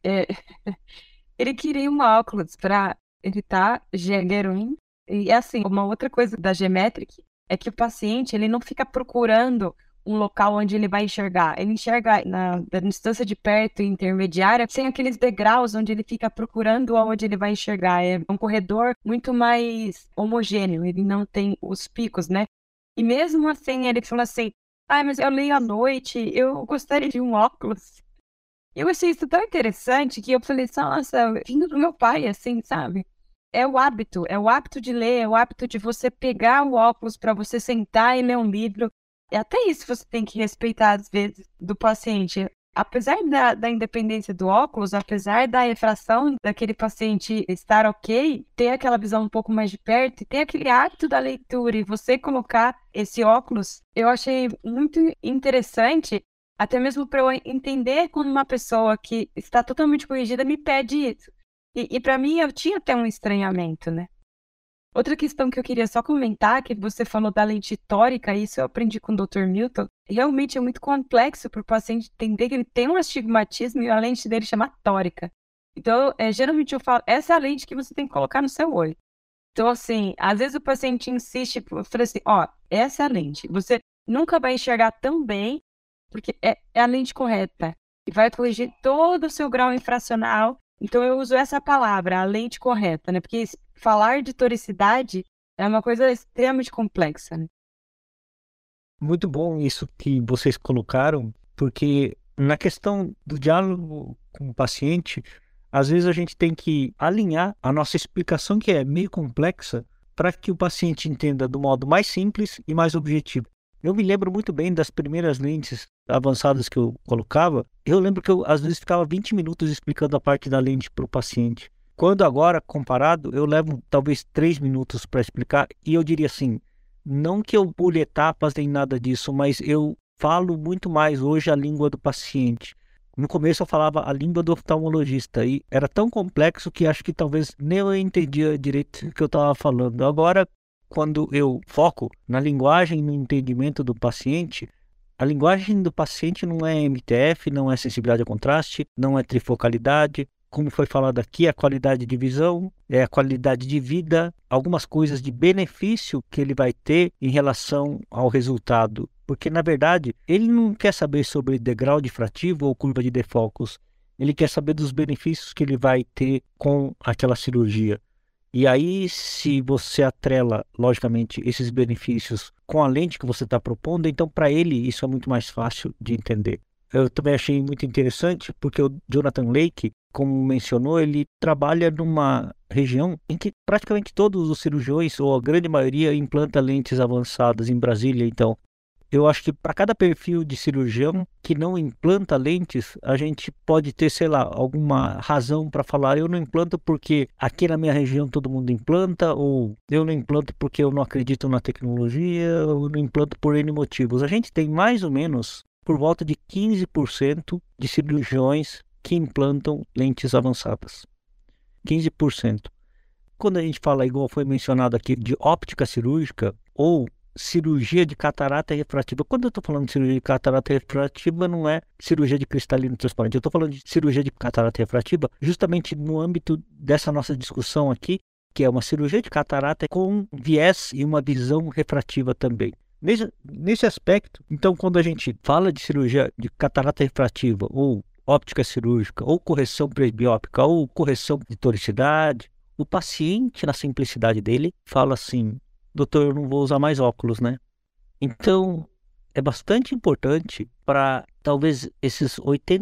ele queria um óculos para evitar G-Guerin. E assim, uma outra coisa da G-Metric é que o paciente, ele não fica procurando um local onde ele vai enxergar. Ele enxerga na distância de perto e intermediária, sem aqueles degraus onde ele fica procurando onde ele vai enxergar. É um corredor muito mais homogêneo, ele não tem os picos, né? E mesmo assim, ele falou assim, mas eu leio à noite, eu gostaria de um óculos. Eu achei isso tão interessante que eu falei, nossa, vindo do meu pai, assim, sabe? É o hábito de ler, é o hábito de você pegar o óculos para você sentar e ler um livro. E até isso você tem que respeitar, às vezes, do paciente. Apesar da independência do óculos, apesar da refração daquele paciente estar ok, ter aquela visão um pouco mais de perto e ter aquele hábito da leitura e você colocar esse óculos, eu achei muito interessante, até mesmo para eu entender quando uma pessoa que está totalmente corrigida me pede isso. E para mim, eu tinha até um estranhamento, né? Outra questão que eu queria só comentar, que você falou da lente tórica, isso eu aprendi com o Dr. Milton, realmente é muito complexo para o paciente entender que ele tem um astigmatismo e a lente dele chama tórica. Então, geralmente eu falo, essa é a lente que você tem que colocar no seu olho. Então, assim, às vezes o paciente insiste, eu falo assim, essa é a lente, você nunca vai enxergar tão bem, porque é a lente correta, e vai corrigir todo o seu grau infracional. Então, eu uso essa palavra, a lente correta, né? Porque falar de toricidade é uma coisa extremamente complexa, né? Muito bom isso que vocês colocaram, porque na questão do diálogo com o paciente, às vezes a gente tem que alinhar a nossa explicação, que é meio complexa, para que o paciente entenda do modo mais simples e mais objetivo. Eu me lembro muito bem das primeiras lentes avançadas que eu colocava. Eu lembro que eu, às vezes, ficava 20 minutos explicando a parte da lente para o paciente. Quando agora, comparado, eu levo talvez 3 minutos para explicar. E eu diria assim, não que eu pule etapas nem nada disso, mas eu falo muito mais hoje a língua do paciente. No começo eu falava a língua do oftalmologista e era tão complexo que acho que talvez nem eu entendia direito o que eu estava falando. Agora, quando eu foco na linguagem e no entendimento do paciente, a linguagem do paciente não é MTF, não é sensibilidade a contraste, não é trifocalidade. Como foi falado aqui, é a qualidade de visão, é a qualidade de vida, algumas coisas de benefício que ele vai ter em relação ao resultado. Porque, na verdade, ele não quer saber sobre degrau difrativo ou curva de defocus. Ele quer saber dos benefícios que ele vai ter com aquela cirurgia. E aí, se você atrela, logicamente, esses benefícios com a lente que você está propondo, então para ele isso é muito mais fácil de entender. eu também achei muito interessante, porque o Jonathan Lake, como mencionou, ele trabalha numa região em que praticamente todos os cirurgiões, ou a grande maioria, implanta lentes avançadas em Brasília. Então, eu acho que para cada perfil de cirurgião que não implanta lentes, a gente pode ter, sei lá, alguma razão para falar: eu não implanto porque aqui na minha região todo mundo implanta, ou eu não implanto porque eu não acredito na tecnologia, ou eu não implanto por N motivos. A gente tem mais ou menos por volta de 15% de cirurgiões que implantam lentes avançadas. 15%. Quando a gente fala, igual foi mencionado aqui, de óptica cirúrgica ou cirurgia de catarata refrativa. Quando eu estou falando de cirurgia de catarata refrativa, não é cirurgia de cristalino transparente. Eu estou falando de cirurgia de catarata refrativa justamente no âmbito dessa nossa discussão aqui, que é uma cirurgia de catarata com viés e uma visão refrativa também. Nesse aspecto, então, quando a gente fala de cirurgia de catarata refrativa ou óptica cirúrgica, ou correção presbiópica, ou correção de toricidade, o paciente, na simplicidade dele, fala assim: doutor, eu não vou usar mais óculos, né? Então, é bastante importante para talvez esses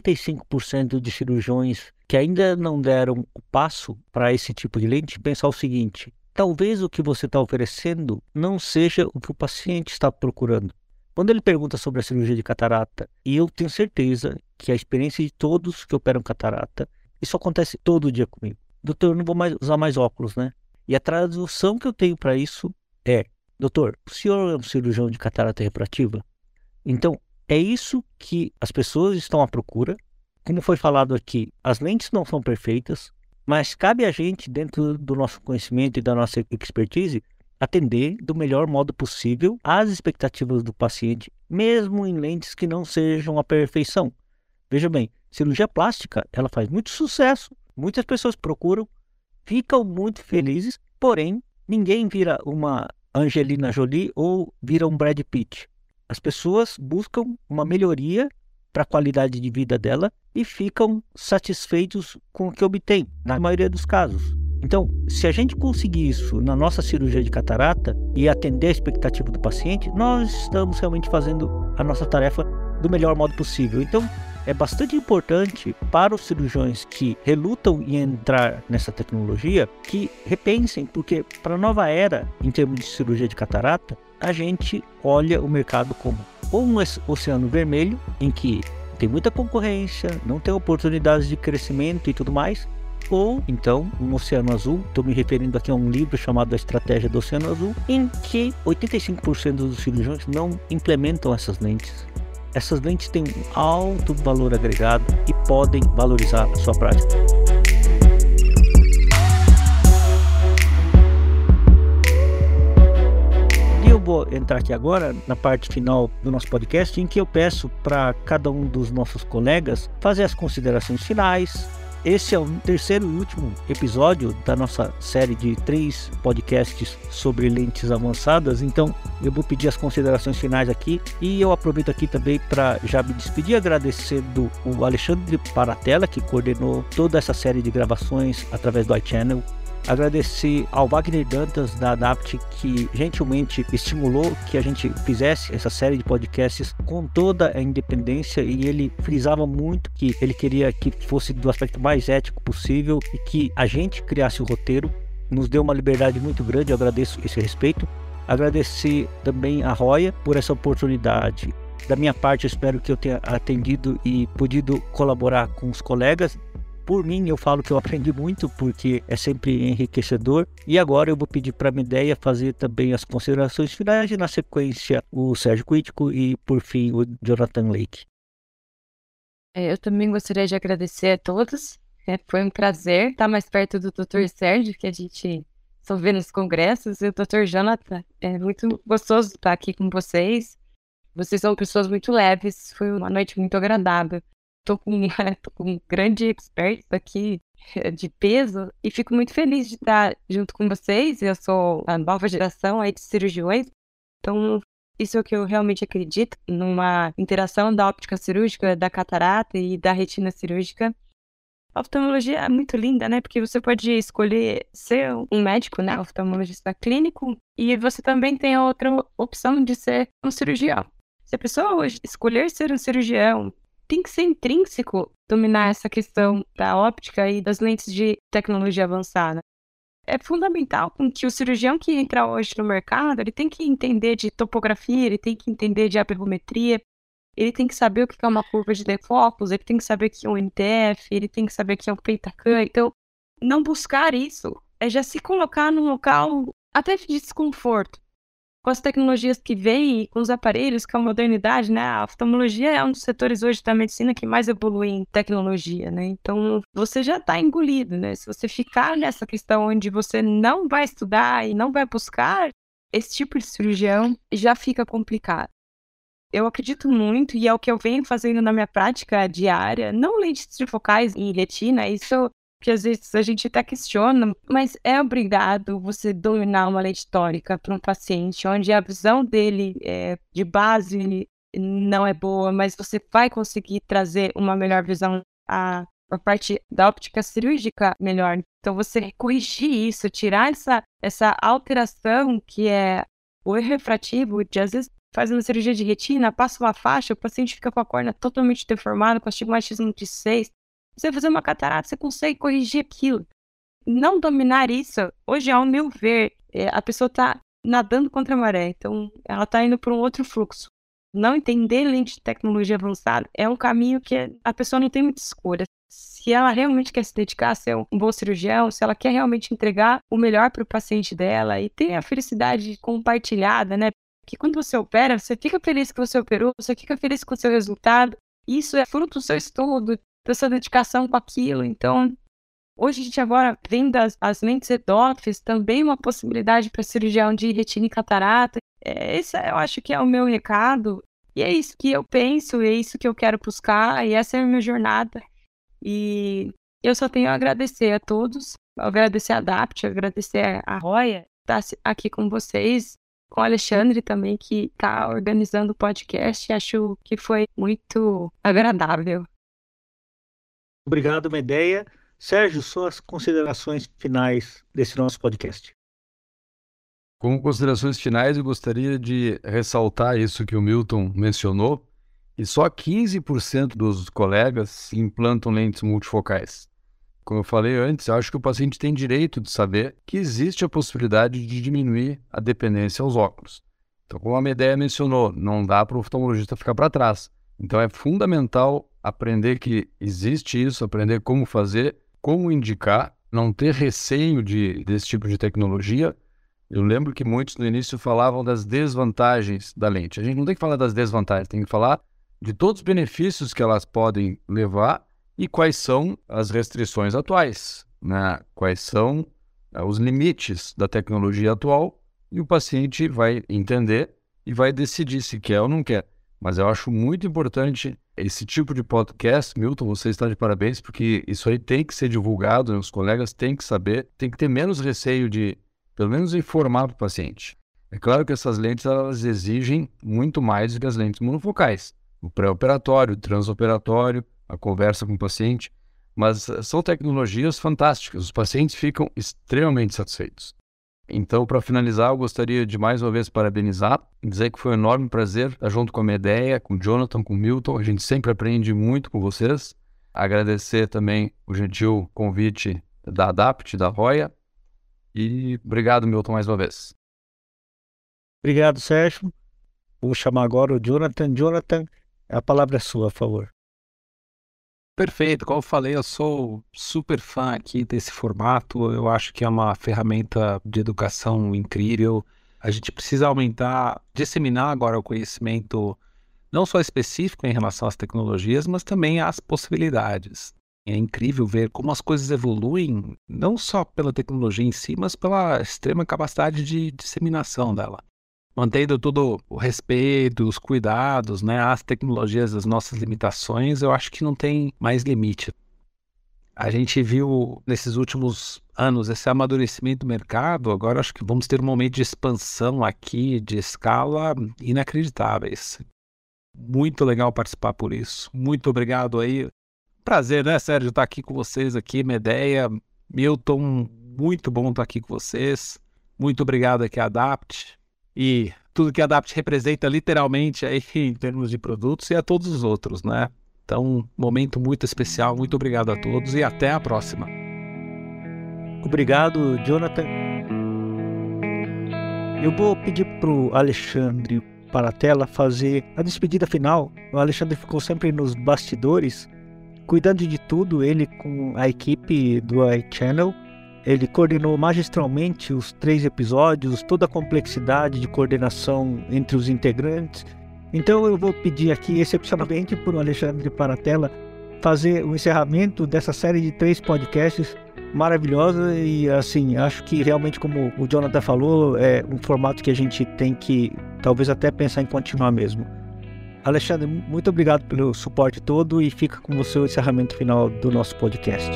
85% de cirurgiões que ainda não deram o passo para esse tipo de lente, pensar o seguinte: talvez o que você está oferecendo não seja o que o paciente está procurando. Quando ele pergunta sobre a cirurgia de catarata, e eu tenho certeza que a experiência de todos que operam catarata, isso acontece todo dia comigo. Doutor, eu não vou mais usar mais óculos, né? E a tradução que eu tenho para isso é: doutor, o senhor é um cirurgião de catarata refrativa? Então, é isso que as pessoas estão à procura. Como foi falado aqui, as lentes não são perfeitas, mas cabe a gente, dentro do nosso conhecimento e da nossa expertise, atender do melhor modo possível às expectativas do paciente, mesmo em lentes que não sejam a perfeição. Veja bem, cirurgia plástica, ela faz muito sucesso, muitas pessoas procuram, ficam muito felizes, porém, ninguém vira uma Angelina Jolie ou vira um Brad Pitt. As pessoas buscam uma melhoria para a qualidade de vida dela e ficam satisfeitos com o que obtém, na maioria dos casos. Então, se a gente conseguir isso na nossa cirurgia de catarata e atender a expectativa do paciente, nós estamos realmente fazendo a nossa tarefa do melhor modo possível. Então, é bastante importante para os cirurgiões que relutam em entrar nessa tecnologia que repensem, porque para a nova era, em termos de cirurgia de catarata, a gente olha o mercado como ou um oceano vermelho, em que tem muita concorrência, não tem oportunidades de crescimento e tudo mais, ou então um oceano azul. Estou me referindo aqui a um livro chamado A Estratégia do Oceano Azul, em que 85% dos cirurgiões não implementam essas lentes. Essas lentes têm um alto valor agregado e podem valorizar a sua prática. E eu vou entrar aqui agora na parte final do nosso podcast, em que eu peço para cada um dos nossos colegas fazer as considerações finais. Esse é o terceiro e último episódio da nossa série de 3 podcasts sobre lentes avançadas, então eu vou pedir as considerações finais aqui, e eu aproveito aqui também para já me despedir agradecendo o Alexandre Paratella, que coordenou toda essa série de gravações através do iChannel. Agradecer ao Wagner Dantas da Adapt, que gentilmente estimulou que a gente fizesse essa série de podcasts com toda a independência, e ele frisava muito que ele queria que fosse do aspecto mais ético possível e que a gente criasse o roteiro. Nos deu uma liberdade muito grande, eu agradeço esse respeito. Agradecer também a Roya por essa oportunidade. Da minha parte, eu espero que eu tenha atendido e podido colaborar com os colegas. Por mim, eu falo que eu aprendi muito, porque é sempre enriquecedor. E agora eu vou pedir para a Medéia fazer também as considerações finais, e na sequência o Sérgio Quitico e, por fim, o Jonathan Lake. Eu também gostaria de agradecer a todos. Foi um prazer estar mais perto do Dr. Sérgio, que a gente só vê nos congressos, e o Dr. Jonathan. É muito gostoso estar aqui com vocês. Vocês são pessoas muito leves, foi uma noite muito agradável. Tô com um grande expert aqui de peso e fico muito feliz de estar junto com vocês. Eu sou a nova geração aí de cirurgiões, então isso é o que eu realmente acredito, numa interação da óptica cirúrgica, da catarata e da retina cirúrgica. A oftalmologia é muito linda, né? Porque você pode escolher ser um médico, né? Oftalmologista clínico, e você também tem a outra opção de ser um cirurgião. Se a pessoa hoje escolher ser um cirurgião, tem que ser intrínseco dominar essa questão da óptica e das lentes de tecnologia avançada. É fundamental que o cirurgião que entra hoje no mercado, ele tem que entender de topografia, ele tem que entender de aberrometria, ele tem que saber o que é uma curva de defocus, ele tem que saber o que é um NTF, ele tem que saber o que é um pentacan. Então, não buscar isso é já se colocar num local até de desconforto. Com as tecnologias que vêm, com os aparelhos, com a modernidade, né? A oftalmologia é um dos setores hoje da medicina que mais evolui em tecnologia, né? Então, você já está engolido, né? Se você ficar nessa questão onde você não vai estudar e não vai buscar esse tipo de cirurgião, já fica complicado. Eu acredito muito, e é o que eu venho fazendo na minha prática diária, não lentes trifocais em retina, isso que às vezes a gente até questiona, mas é obrigado você dominar uma lente tórica para um paciente, onde a visão dele de base não é boa, mas você vai conseguir trazer uma melhor visão, a parte da óptica cirúrgica melhor. Então você corrigir isso, tirar essa alteração que é o erro refrativo, de às vezes faz uma cirurgia de retina, passa uma faixa, o paciente fica com a córnea totalmente deformada, com astigmatismo de 6. Você fazer uma catarata, você consegue corrigir aquilo. Não dominar isso, hoje, ao meu ver, a pessoa está nadando contra a maré. Então, ela está indo para um outro fluxo. Não entender lente de tecnologia avançada é um caminho que a pessoa não tem muita escolha. Se ela realmente quer se dedicar a ser um bom cirurgião, se ela quer realmente entregar o melhor para o paciente dela e ter a felicidade compartilhada, né? Porque quando você opera, você fica feliz que você operou, você fica feliz com o seu resultado. Isso é fruto do seu estudo, da sua dedicação com aquilo. Então, hoje a gente agora vem as lentes EDOFs, também uma possibilidade para cirurgião de retina e catarata. Esse eu acho que é o meu recado, e é isso que eu penso, é isso que eu quero buscar, e essa é a minha jornada. E eu só tenho a agradecer a todos, agradecer a Adapt, agradecer a Roya, estar aqui com vocês, com o Alexandre também, que está organizando o podcast, acho que foi muito agradável. Obrigado, Medeia. Sérgio, suas considerações finais desse nosso podcast. Como considerações finais, eu gostaria de ressaltar isso que o Milton mencionou, e só 15% dos colegas implantam lentes multifocais. Como eu falei antes, eu acho que o paciente tem direito de saber que existe a possibilidade de diminuir a dependência aos óculos. Então, como a Medeia mencionou, não dá para o oftalmologista ficar para trás. Então, é fundamental aprender que existe isso, aprender como fazer, como indicar, não ter receio desse tipo de tecnologia. Eu lembro que muitos no início falavam das desvantagens da lente. A gente não tem que falar das desvantagens, tem que falar de todos os benefícios que elas podem levar e quais são as restrições atuais, né? Quais são os limites da tecnologia atual, e o paciente vai entender e vai decidir se quer ou não quer. Mas eu acho muito importante esse tipo de podcast. Milton, você está de parabéns, porque isso aí tem que ser divulgado, né? Os colegas têm que saber, tem que ter menos receio de, pelo menos, informar para o paciente. É claro que essas lentes, elas exigem muito mais do que as lentes monofocais. O pré-operatório, o transoperatório, a conversa com o paciente, mas são tecnologias fantásticas, os pacientes ficam extremamente satisfeitos. Então, para finalizar, eu gostaria de mais uma vez parabenizar, dizer que foi um enorme prazer estar junto com a Medeia, com o Jonathan, com o Milton, a gente sempre aprende muito com vocês. Agradecer também o gentil convite da Adapt, da Roya, e obrigado, Milton, mais uma vez. Obrigado, Sérgio. Vou chamar agora o Jonathan. Jonathan, a palavra é sua, por favor. Perfeito, como eu falei, eu sou super fã aqui desse formato, eu acho que é uma ferramenta de educação incrível. A gente precisa aumentar, disseminar agora o conhecimento não só específico em relação às tecnologias, mas também às possibilidades. É incrível ver como as coisas evoluem, não só pela tecnologia em si, mas pela extrema capacidade de disseminação dela. Mantendo todo o respeito, os cuidados, né, as tecnologias, as nossas limitações, eu acho que não tem mais limite. A gente viu nesses últimos anos esse amadurecimento do mercado, agora acho que vamos ter um momento de expansão aqui, de escala inacreditáveis. Muito legal participar por isso. Muito obrigado aí. Prazer, né, Sérgio, estar aqui com vocês aqui, Medeia, Milton, muito bom estar aqui com vocês. Muito obrigado aqui, Adapt. E tudo que a Adapt representa literalmente aí em termos de produtos e a todos os outros, né? Então, um momento muito especial. Muito obrigado a todos e até a próxima. Obrigado, Jonathan. Eu vou pedir para o Alexandre Paratella fazer a despedida final. O Alexandre ficou sempre nos bastidores, cuidando de tudo, ele com a equipe do iChannel. Ele coordenou magistralmente os 3 episódios, toda a complexidade de coordenação entre os integrantes. Então eu vou pedir aqui, excepcionalmente, para o Alexandre Paratella fazer o encerramento dessa série de 3 podcasts maravilhosa. E assim, acho que realmente, como o Jonathan falou, é um formato que a gente tem que talvez até pensar em continuar mesmo. Alexandre, muito obrigado pelo suporte todo e fica com você o encerramento final do nosso podcast.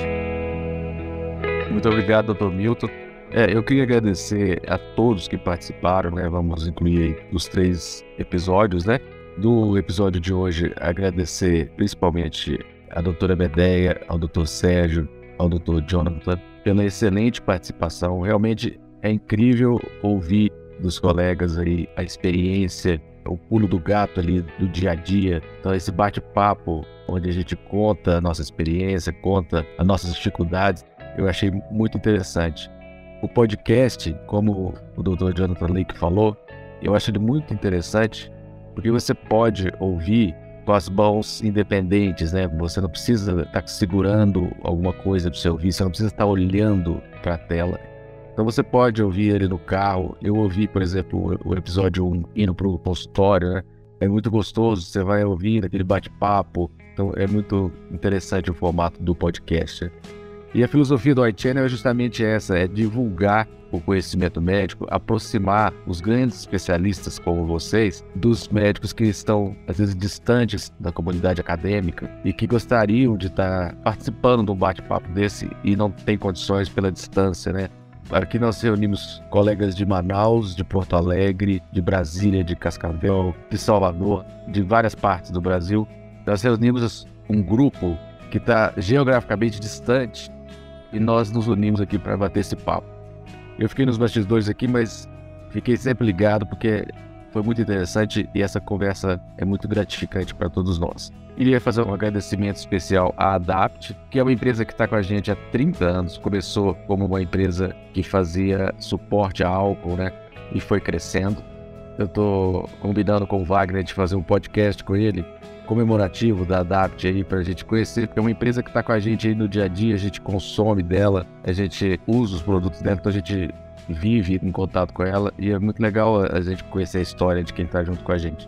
Muito obrigado, Dr. Milton. Eu queria agradecer a todos que participaram, né? Vamos incluir aí os 3 episódios, né? Do episódio de hoje, agradecer principalmente a doutora Medeia, ao Dr. Sérgio, ao Dr. Jonathan, pela excelente participação. Realmente é incrível ouvir dos colegas aí a experiência, o pulo do gato ali do dia a dia. Então esse bate-papo onde a gente conta a nossa experiência, conta as nossas dificuldades, eu achei muito interessante. O podcast, como o Dr. Jonathan Lake falou, eu acho ele muito interessante porque você pode ouvir com as mãos independentes, né? Você não precisa estar segurando alguma coisa para você ouvir, você não precisa estar olhando para a tela. Então você pode ouvir ele no carro. Eu ouvi, por exemplo, o episódio 1 indo para o consultório, né? É muito gostoso, você vai ouvir aquele bate-papo. Então é muito interessante o formato do podcast. E a filosofia do iChannel é justamente essa, é divulgar o conhecimento médico, aproximar os grandes especialistas como vocês dos médicos que estão, às vezes, distantes da comunidade acadêmica e que gostariam de estar participando de um bate-papo desse e não tem condições pela distância, né? Aqui nós reunimos colegas de Manaus, de Porto Alegre, de Brasília, de Cascavel, de Salvador, de várias partes do Brasil. Nós reunimos um grupo que está geograficamente distante e nós nos unimos aqui para bater esse papo. Eu fiquei nos bastidores aqui, mas fiquei sempre ligado porque foi muito interessante e essa conversa é muito gratificante para todos nós. Queria fazer um agradecimento especial à Adapt, que é uma empresa que está com a gente há 30 anos. Começou como uma empresa que fazia suporte a álcool, né? E foi crescendo. Eu estou combinando com o Wagner de fazer um podcast com ele, comemorativo da Adapt aí, para a gente conhecer, porque é uma empresa que está com a gente aí no dia a dia, a gente consome dela, a gente usa os produtos dela, então a gente vive em contato com ela e é muito legal a gente conhecer a história de quem está junto com a gente.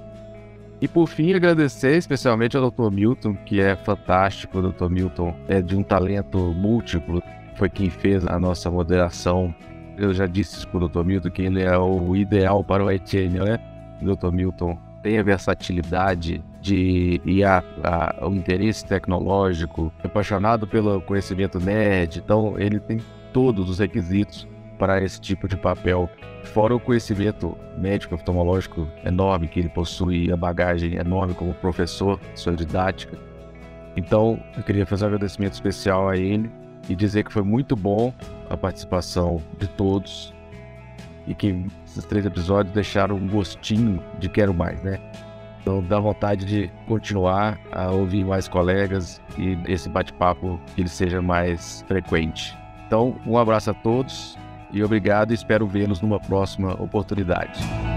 E por fim, agradecer especialmente ao Dr. Milton, que é fantástico. O Dr. Milton é de um talento múltiplo, foi quem fez a nossa moderação. Eu já disse isso para o Dr. Milton, que ele é o ideal para o iChannel, né? O Dr. Milton tem a versatilidade e o interesse tecnológico, é apaixonado pelo conhecimento nerd, então ele tem todos os requisitos para esse tipo de papel, fora o conhecimento médico oftalmológico enorme que ele possui, a bagagem enorme como professor, sua didática. Então eu queria fazer um agradecimento especial a ele e dizer que foi muito bom a participação de todos e que esses 3 episódios deixaram um gostinho de quero mais, né? Então dá vontade de continuar a ouvir mais colegas e esse bate-papo que ele seja mais frequente. Então um abraço a todos e obrigado e espero vê-los numa próxima oportunidade.